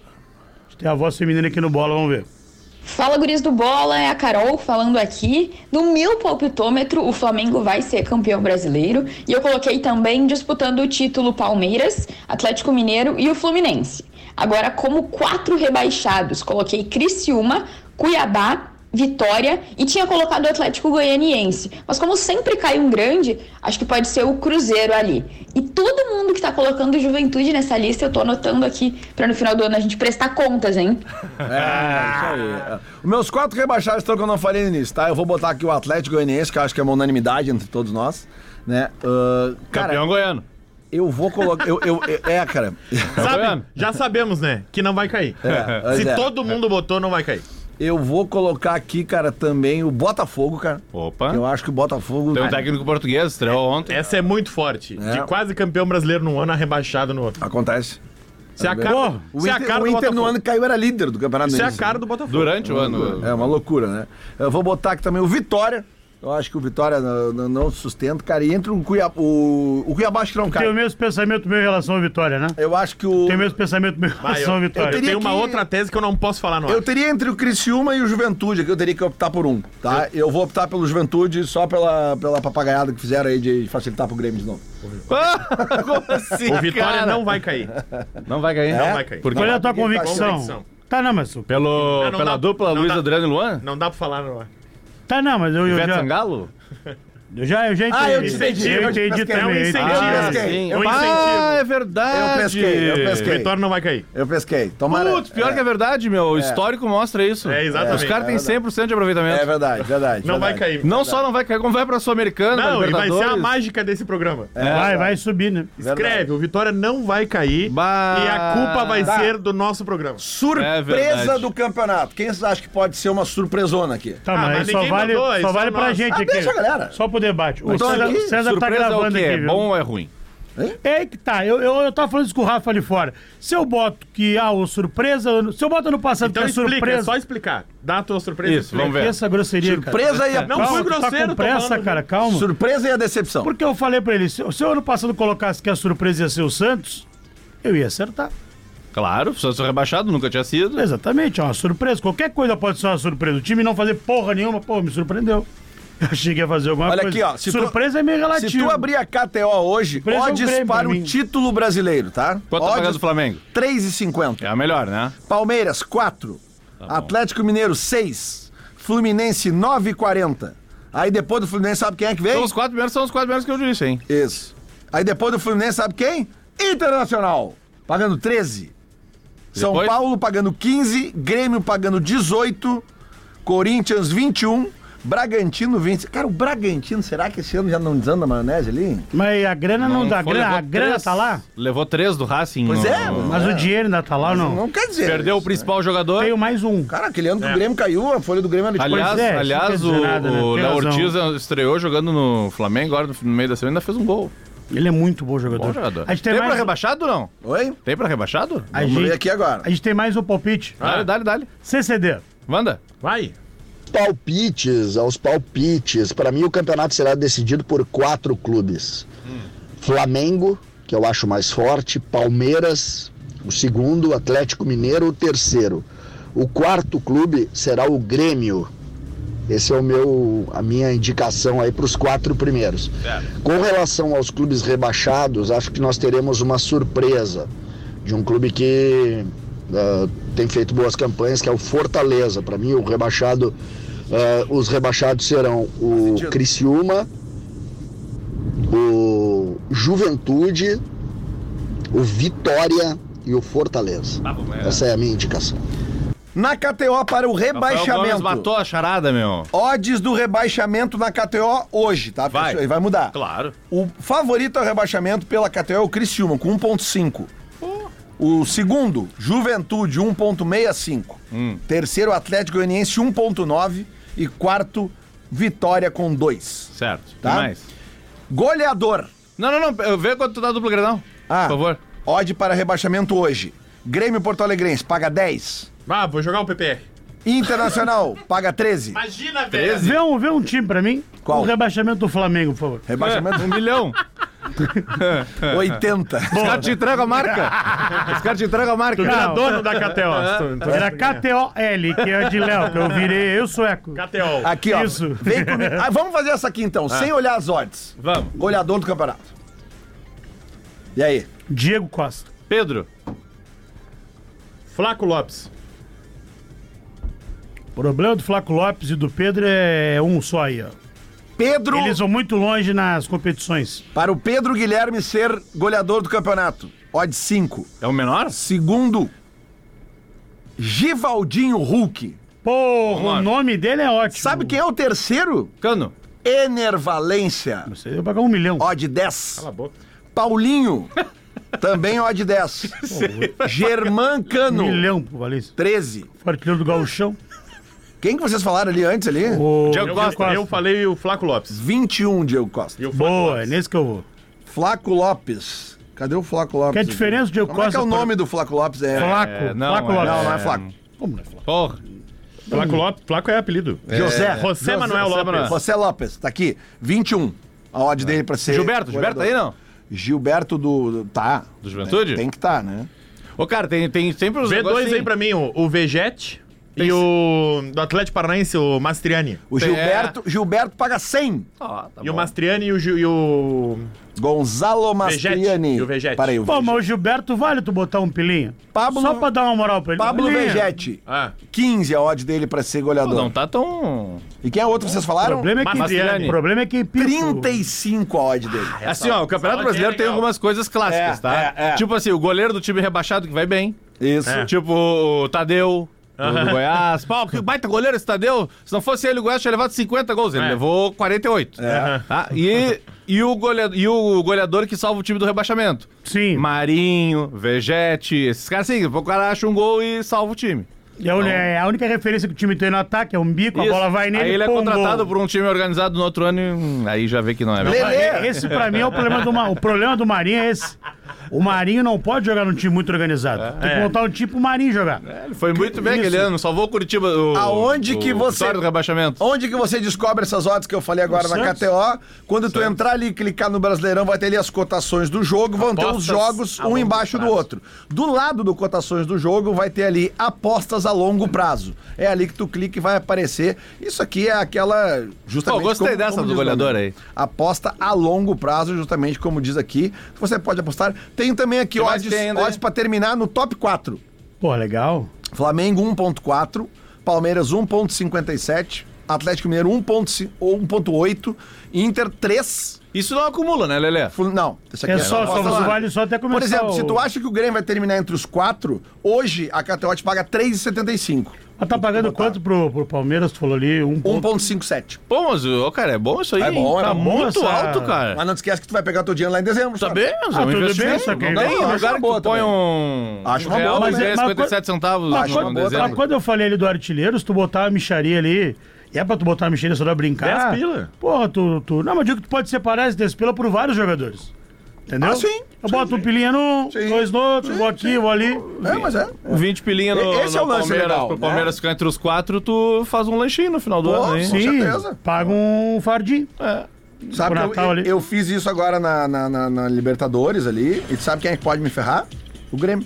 A gente tem a voz feminina aqui no Bola, vamos ver. Fala, guris do Bola, é a Carol falando aqui. No meu palpitômetro, o Flamengo vai ser campeão brasileiro. E eu coloquei também disputando o título Palmeiras, Atlético Mineiro e o Fluminense. Agora, como quatro rebaixados, coloquei Criciúma, Cuiabá, Vitória e tinha colocado o Atlético Goianiense. Mas como sempre cai um grande, acho que pode ser o Cruzeiro ali. E todo mundo que tá colocando Juventude nessa lista, eu tô anotando aqui pra no final do ano a gente prestar contas, hein? É, isso aí. Os meus quatro rebaixados estão que eu não falei no início, tá? Eu vou botar aqui o Atlético Goianiense, que eu acho que é uma unanimidade entre todos nós, né? Uh, cara, Campeão goiano. eu vou colocar... Eu, eu, eu- é, cara... Sabe, já sabemos, né? Que não vai cair. É, Se é. todo mundo botou, não vai cair. Eu vou colocar aqui, cara, também o Botafogo, cara. Opa. Eu acho que o Botafogo... Tem um técnico português, estreou ontem. Essa é muito forte. É. De quase campeão brasileiro num ano a rebaixado no outro. Acontece. Se a Pô, cara, O se a Inter, cara o do Inter no Botafogo. ano que caiu era líder do campeonato. Isso é a início. cara do Botafogo. Durante o ano. É uma loucura, né? Eu vou botar aqui também o Vitória. Eu acho que o Vitória não, não- não sustenta, cara. E entre o Cuiabá... O, o Cuiabá acho que não Tem o cai. mesmo pensamento meu em relação à Vitória, né? Eu acho que o... Tem o mesmo pensamento meu em Vai, relação à eu, Vitória. eu tenho teria uma que- outra tese que eu não posso falar no ar. Eu teria entre o Criciúma e o Juventude, que eu teria que optar por um, tá? Eu vou optar pelo Juventude só pela, pela papagaiada que fizeram aí de facilitar pro Grêmio de novo. Como assim, O Vitória cara? não vai cair. Não vai cair? Não vai cair. Por quê? Qual é a tua Ninguém tá convicção? convicção. Tá, não, mas... Pelo, Ah, não pela dá- dupla não Luiz dá- Adriano e Luan? Não dá pra falar no ar. Tá, não, mas eu, eu Ivete já... Sangalo? Eu já, eu já entendi. Ah, eu te entendi, Eu eu te entendi pesquei. também. É um eu entendi. incentivo. Ah, pesquei. sim. É um Ah, incentivo. é verdade. Eu pesquei, eu O pesquei. Vitória não vai cair. Eu pesquei. Tomara... Putz, pior que é verdade, meu. O histórico mostra isso. É, exatamente. Os caras têm cem por cento de aproveitamento. É verdade, verdade. Não vai verdade. cair. Não só não vai cair, como vai pra Sul-Americana, Não, e vai ser a Libertadores. mágica desse programa. Vai, vai subir, né? Escreve, o Vitória não vai cair Bah. e a culpa vai Tá. ser do nosso programa. É Surpresa verdade. do campeonato. Quem vocês acham que pode ser uma surpresona aqui? Tá, Ah, mas, mas só ninguém vale, mandou, é só só vale pra nós. gente Ah, aqui. deixa, galera. Só pro debate. O Então César, aqui, César tá Surpresa é o gravando quê? aqui, É viu? bom ou é ruim? É aí que tá. Eu, eu, eu tava falando isso com o Rafa ali fora. Se eu boto que, ah, o surpresa... Se eu boto no passado Então que é explica, surpresa... é só explicar. Dá a tua surpresa. Isso, explica. vamos ver. Essa grosseria, Surpresa e a... Não Calma, fui tu grosseiro, tá com tô pressa, falando. cara, calma. Surpresa e a decepção. Porque eu falei pra ele, se, se eu ano passado colocasse que a surpresa ia ser o Santos, eu ia acertar. Claro, só sou rebaixado, nunca tinha sido. Exatamente, é uma surpresa. Qualquer coisa pode ser uma surpresa. O time não fazer porra nenhuma, pô, me surpreendeu. Eu achei que ia fazer alguma Olha coisa. aqui, ó. Se tu- surpresa é meio relativo. Se tu abrir a K T O hoje, Surpresa é um odds Grêmio para pra o mim. título brasileiro, tá? Quanto tá pagando o Flamengo? três e cinquenta. É a melhor, né? Palmeiras, quatro. Atlético Mineiro, seis. Fluminense, nove e quarenta. Aí depois do Fluminense, sabe quem é que vem? Então os quatro primeiros são os quatro primeiros que eu disse, hein? Isso. Aí depois do Fluminense, sabe quem? Internacional, pagando treze. São Depois? Paulo pagando quinze, Grêmio pagando dezoito, Corinthians vinte e um, Bragantino vinte. Cara, o Bragantino, será que esse ano já não desanda a maionese ali? Mas a grana não, dá. A foi, grana, a levou grana três- tá lá? Levou três do Racing. Pois no- é, Mas o dinheiro ainda tá lá ou não? Não quer dizer. Perdeu o isso, principal jogador. Tenho mais um. Cara, aquele ano que o Grêmio caiu, a folha do Grêmio era de Aliás, Pois é, isso aliás não o, quer dizer nada, né? o Tem Léo razão. Ortiz estreou jogando no Flamengo, agora no meio da semana ainda fez um gol. Ele é muito bom jogador. Bom jogador. A gente tem, Tem pra mais... rebaixado ou não? Oi? Tem pra rebaixado? A Vamos ver gente... aqui agora. a gente tem mais um palpite. Dale, dale, dale. C C D. Manda. Vai. Palpites, aos palpites. Para mim, o campeonato será decidido por quatro clubes: Flamengo, que eu acho mais forte, Palmeiras, o segundo, Atlético Mineiro, o terceiro. O quarto clube será o Grêmio. Esse é o meu, a minha indicação aí para os quatro primeiros. Com relação aos clubes rebaixados, acho que nós teremos uma surpresa de um clube que uh, tem feito boas campanhas, que é o Fortaleza. Para mim, o rebaixado, uh, os rebaixados serão o Criciúma, o Juventude, o Vitória e o Fortaleza. Tá bom, é. Essa é a minha indicação. Na K T O para o Rafael Gomes rebaixamento. matou a charada, meu. Odds do rebaixamento na K T O hoje, tá? Vai. Fechou? E vai mudar. Claro. O favorito ao rebaixamento pela K T O é o Criciúma, com um ponto cinco. O segundo, Juventude, um ponto sessenta e cinco. Hum. Terceiro, Atlético Goianiense, um ponto nove. E quarto, Vitória com dois. Certo. Tá? Tá? Mais. Goleador. Não, não, não. Vê quanto tu dá dupla Grenal. Ah, por favor. Odd para rebaixamento hoje. Grêmio Porto Alegrense paga dez. Ah, vou jogar um P P R. Internacional paga treze. Imagina, velho. Vê um, vê um time pra mim. Qual? O rebaixamento do Flamengo, por favor. Rebaixamento É, um milhão. oitenta. Os caras te entregam a marca. Os caras te entregam a marca. Tu vira dono da K T O. É. Era K T O L, que é de Léo, que eu virei eu sueco. K T O. Aqui, ó. Isso. Vem comigo. Ah, vamos fazer essa aqui então, sem olhar as odds. Vamos. Goleador do campeonato. E aí? Diego Costa. Pedro. Flaco Lopes. O problema do Flaco Lopes e do Pedro é um só aí, ó. Pedro. Eles vão muito longe nas competições. Para o Pedro Guilherme ser goleador do campeonato. Odd cinco. É o menor? Segundo, Givaldinho Hulk. Porra, Vamos lá. o nome dele é ótimo. Sabe quem é o terceiro? Cano. Ener Valência. Você vai pagar um milhão. Odd dez. Cala a boca. Paulinho. Também odd dez. Germán Cano. Um milhão pro Valência. treze. Artilheiro do Gauchão. Quem que vocês falaram ali antes ali? O Diego Eu, Costa. eu falei o Flaco Lopes. vinte e um, Diego Costa. E o Flaco Boa, é Lopes. nesse que eu vou. Flaco Lopes. Cadê o Flaco Lopes? Que a diferença do Diego Como é que é Costa o por- nome do Flaco Lopes? É... Flaco. É, não, Flaco é- Lopes. Não, não é Flaco. Como não é Flaco? Porra. Flaco Lopes. Flaco é apelido. José. José Manuel José Lopes. Manuel. José Lopes, tá aqui. vinte e um. A odd dele pra ser. Gilberto. Gilberto tá aí, não? Gilberto do. do- Tá. Do Juventude? Tem que tá, né? Ô, cara, tem, tem sempre os Vê negócios dois assim. aí pra mim, o, o Vegete e o do Atlético Paranaense, o Mastriani. O Tem- Gilberto, Gilberto paga cem. Ah, tá E o bom. Mastriani e o, Gil- e o Gonzalo Vegete. Mastriani. E o Vegete. Para aí, o Pô, Vegete. mas o Gilberto vale tu botar um pilinha? Pablo- Só pra dar uma moral pra ele. Pablo Pilinha. Vegete. Ah, quinze a odd dele pra ser Pô, goleador. não tá tão... E quem é outro que vocês O falaram? problema é que, Mastriani. o problema é que Pipo- trinta e cinco a odd dele. Assim, ó, o Campeonato odd Brasileiro é tem legal. algumas coisas clássicas, É, tá? é, é. Tipo assim, o goleiro do time rebaixado que vai bem. Isso. Tipo o Tadeu, do, do Goiás. Pô, que baita goleiro esse Tadeu. Se não fosse ele, o Goiás tinha levado cinquenta gols. Ele É. levou quarenta e oito. É. Tá? E, e, o goleador, e o goleador que salva o time do rebaixamento. Sim. Marinho, Vegete, esses caras assim, o cara acha um gol e salva o time. E a, uni- é a única referência que o time tem no ataque é um bico, Isso. a bola vai nele. Aí ele é pum, contratado gol. por um time organizado no outro ano e hum, aí já vê que não é mesmo. Lelê. Esse pra mim é o problema do Ma- O problema do Marinho é esse. O Marinho não pode jogar num time muito organizado. Tem que É. montar um time pro Marinho jogar. Ele foi muito bem Isso. aquele ano, salvou o Curitiba. O, Aonde o que você- vitória do rebaixamento. Onde que você descobre essas odds que eu falei agora No na Santos. K T O? Quando tu entrar ali e clicar no Brasileirão, vai ter ali as cotações do jogo, vão ter os Apostas jogos a um longo embaixo do prazo. outro. Do lado do cotações do jogo, vai ter ali apostas a longo prazo. É ali que tu clica e vai aparecer. Isso aqui é aquela, justamente... Pô, gostei como- dessa como do diz o goleador nome. aí. Aposta a longo prazo, justamente como diz aqui. Você pode apostar. Tem também aqui Que mais odds, tem ainda aí? odds pra terminar no top quatro. Pô, legal. Flamengo um ponto quatro, Palmeiras um ponto cinquenta e sete, Atlético Mineiro um ponto oito, Inter três. Isso não acumula, né, Lelê? Flu- Não, isso aqui É é, só, só, aposta lá. vale só até começar. Por exemplo, o... se tu acha que o Grêmio vai terminar entre os quatro, hoje a K T O te paga três reais e setenta e cinco. Mas tá pagando quanto pro, pro Palmeiras? Tu falou ali? Um um ponto. ponto cinquenta e sete. Pô, mas, ô, cara, é bom isso aí. É bom, é tá bom muito essa- alto, cara. Mas não te esquece que tu vai pegar teu dinheiro lá em dezembro. Tá sabe? bem, mas Ah, é um tudo bem, investimento. só que- Não tem Não, acho lugar uma que boa tu põe também. um, Acho um uma real boa, mas mas é- é mas cinquenta e sete quando- centavos Mas no quando, dezembro. mas quando eu falei ali do artilheiro, se tu botar a micharia ali, e é pra tu botar a micharia só pra brincar. dez pila. Porra, tu, tu. Não, mas digo que tu pode separar esses dez pila por vários jogadores. Entendeu? Ah, sim, Eu sim, boto um sim. pilinha num, Sim, dois no outro, vou aqui, vou ali. É, mas é. vinte pilinha no, Esse no é o lance Palmeiras, legal, pro né? Palmeiras ficar entre os quatro, tu faz um lanchinho no final do Pô, ano, hein? sim. Sim, certeza. paga um fardinho. É. Sabe Pro que Natal eu, ali. eu fiz isso agora na, na, na- na Libertadores ali. E tu sabe quem é que pode me ferrar? O Grêmio.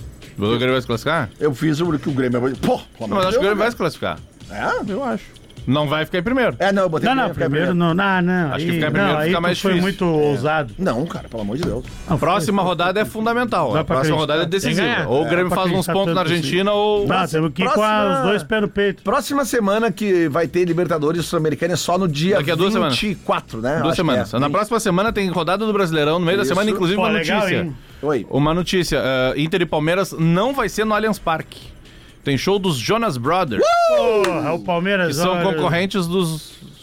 O Grêmio vai se classificar? Eu fiz o que o Grêmio... Pô, pelo Não, amor mas de acho que o Deus, Grêmio vai né? se classificar. É? Eu acho. Não vai ficar em primeiro. É, não, eu botei Não, não, Grêmio, ficar em primeiro não. Não, não. Acho que aí- ficar em primeiro não, aí fica tu mais foi difícil. muito ousado. Não, cara, pelo amor de Deus. Não, Próxima foi- rodada é fundamental. Dá A pra próxima acreditar. rodada é Tem que decisiva. ganhar. Ou o É, Grêmio pra faz uns acreditar pontos na tanto assim. Argentina ou... Não, temos que ir com Próxima- os dois pés no peito. Próxima semana que vai ter Libertadores Sul-Americana é só no dia Daqui a duas semanas. vinte e quatro, né? Duas Acho que semanas. é. Na próxima semana tem rodada do Brasileirão. No meio da Isso. semana, inclusive, Pô, uma legal, notícia. hein? Oi. Uma notícia. eh, Inter e Palmeiras não vai ser no Allianz Parque. Tem show dos Jonas Brothers, Porra, o Palmeiras. que são olha, concorrentes dos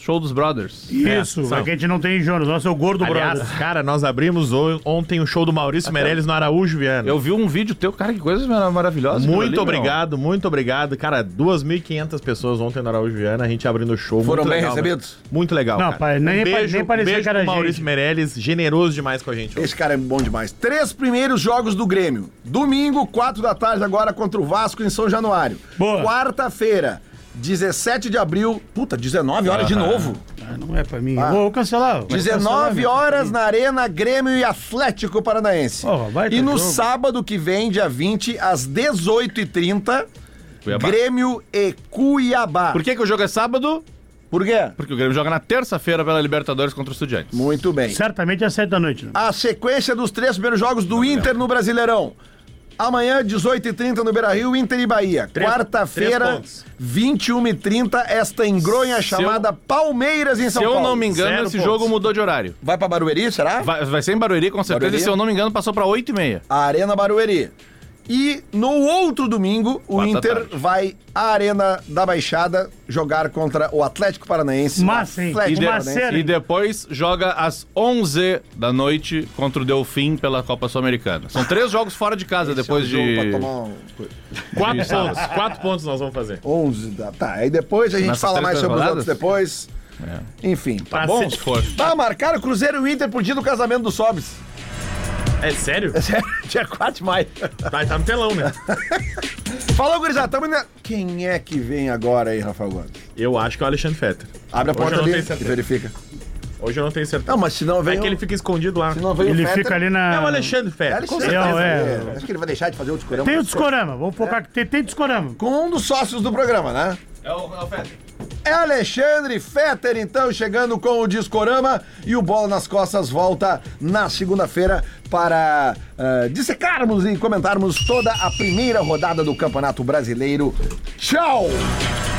Show dos Brothers. Isso, é, é que a gente não tem Jonas, nosso é o Gordo Aliás, Brothers. cara, nós abrimos o- ontem o show do Maurício Até Meirelles no Araújo, Viana. Eu vi um vídeo teu, cara, que coisa mar- maravilhosa. aquilo Muito ali, obrigado, muito obrigado. Cara, duas mil e quinhentas pessoas ontem no Araújo Viana, a gente abrindo o show. Foram muito bem legal, recebidos? mas- Muito legal, Não, cara. pai, nem um pa- beijo, nem parecia beijo que era pro Maurício gente. Meirelles, generoso demais com a gente. Esse cara é bom demais. Três primeiros jogos do Grêmio. Domingo, quatro da tarde, agora contra o Vasco em São Januário. Boa. Quarta-feira, dezessete de abril. Puta, dezenove horas de novo. Ah, não é pra mim. Ah. Eu vou cancelar. vou cancelar, dezenove meu. horas na Arena Grêmio e Atlético Paranaense. Oh, vai ter e no jogo. sábado que vem, dia vinte, às dezoito e trinta, Cuiabá. Grêmio e Cuiabá. Por que, que o jogo é sábado? Por quê? Porque o Grêmio joga na terça-feira pela Libertadores contra o Estudiantes. Muito bem. Certamente às sete da noite. Né? A sequência dos três primeiros jogos do Inter no Brasileirão. Amanhã, dezoito e trinta no Beira-Rio, Inter e Bahia. Três- três Quarta-feira, pontos. vinte e uma e trinta, esta engronha Se eu- chamada Palmeiras em São Se eu Paulo. não me engano, Zero esse pontos. jogo mudou de horário. Vai pra Barueri, será? Vai, vai ser em Barueri, com certeza, Barueri? e se eu não me engano, passou pra oito e meia. A Arena Barueri. E no outro domingo, o Quatro da Inter tarde. vai à Arena da Baixada jogar contra o Atlético Paranaense. Massa, hein? Atlético E, de- Paranaense. Maceira. e depois joga às onze da noite contra o Delfim pela Copa Sul-Americana. São três jogos fora de casa depois Esse é um jogo de... pra tomar um... Quatro pontos, quatro pontos nós vamos fazer. onze da... Tá, aí depois a gente Nessas fala três mais sobre os rodadas? outros depois. Enfim, tá Pra bom? ser- for. Tá, marcaram Cruzeiro e Inter pro dia do casamento do Sobis. É sério? Dia quatro de maio. Tá, tá no telão, né? Falou, gurizada, tamo indo... Quem é que vem agora aí, Rafael Gomes? Eu acho que é o Alexandre Fetter. Abre a Hoje porta eu não ali tenho e certeza. verifica. Hoje eu não tenho certeza. Não, mas se não vem... É que ele fica escondido lá. Se não vem Ele o Fetter... fica ali na... É o Alexandre É, Fetter. ele com com certeza. certeza. é. Acho que ele vai deixar de fazer o discorama. Tem o discorama. Vamos focar que tem, tem discorama. Com um dos sócios do programa, né? É o, é o Fetter. É Alexandre Fetter, então, chegando com o Discorama, e o Bola nas Costas volta na segunda-feira para uh, dissecarmos e comentarmos toda a primeira rodada do Campeonato Brasileiro. Tchau!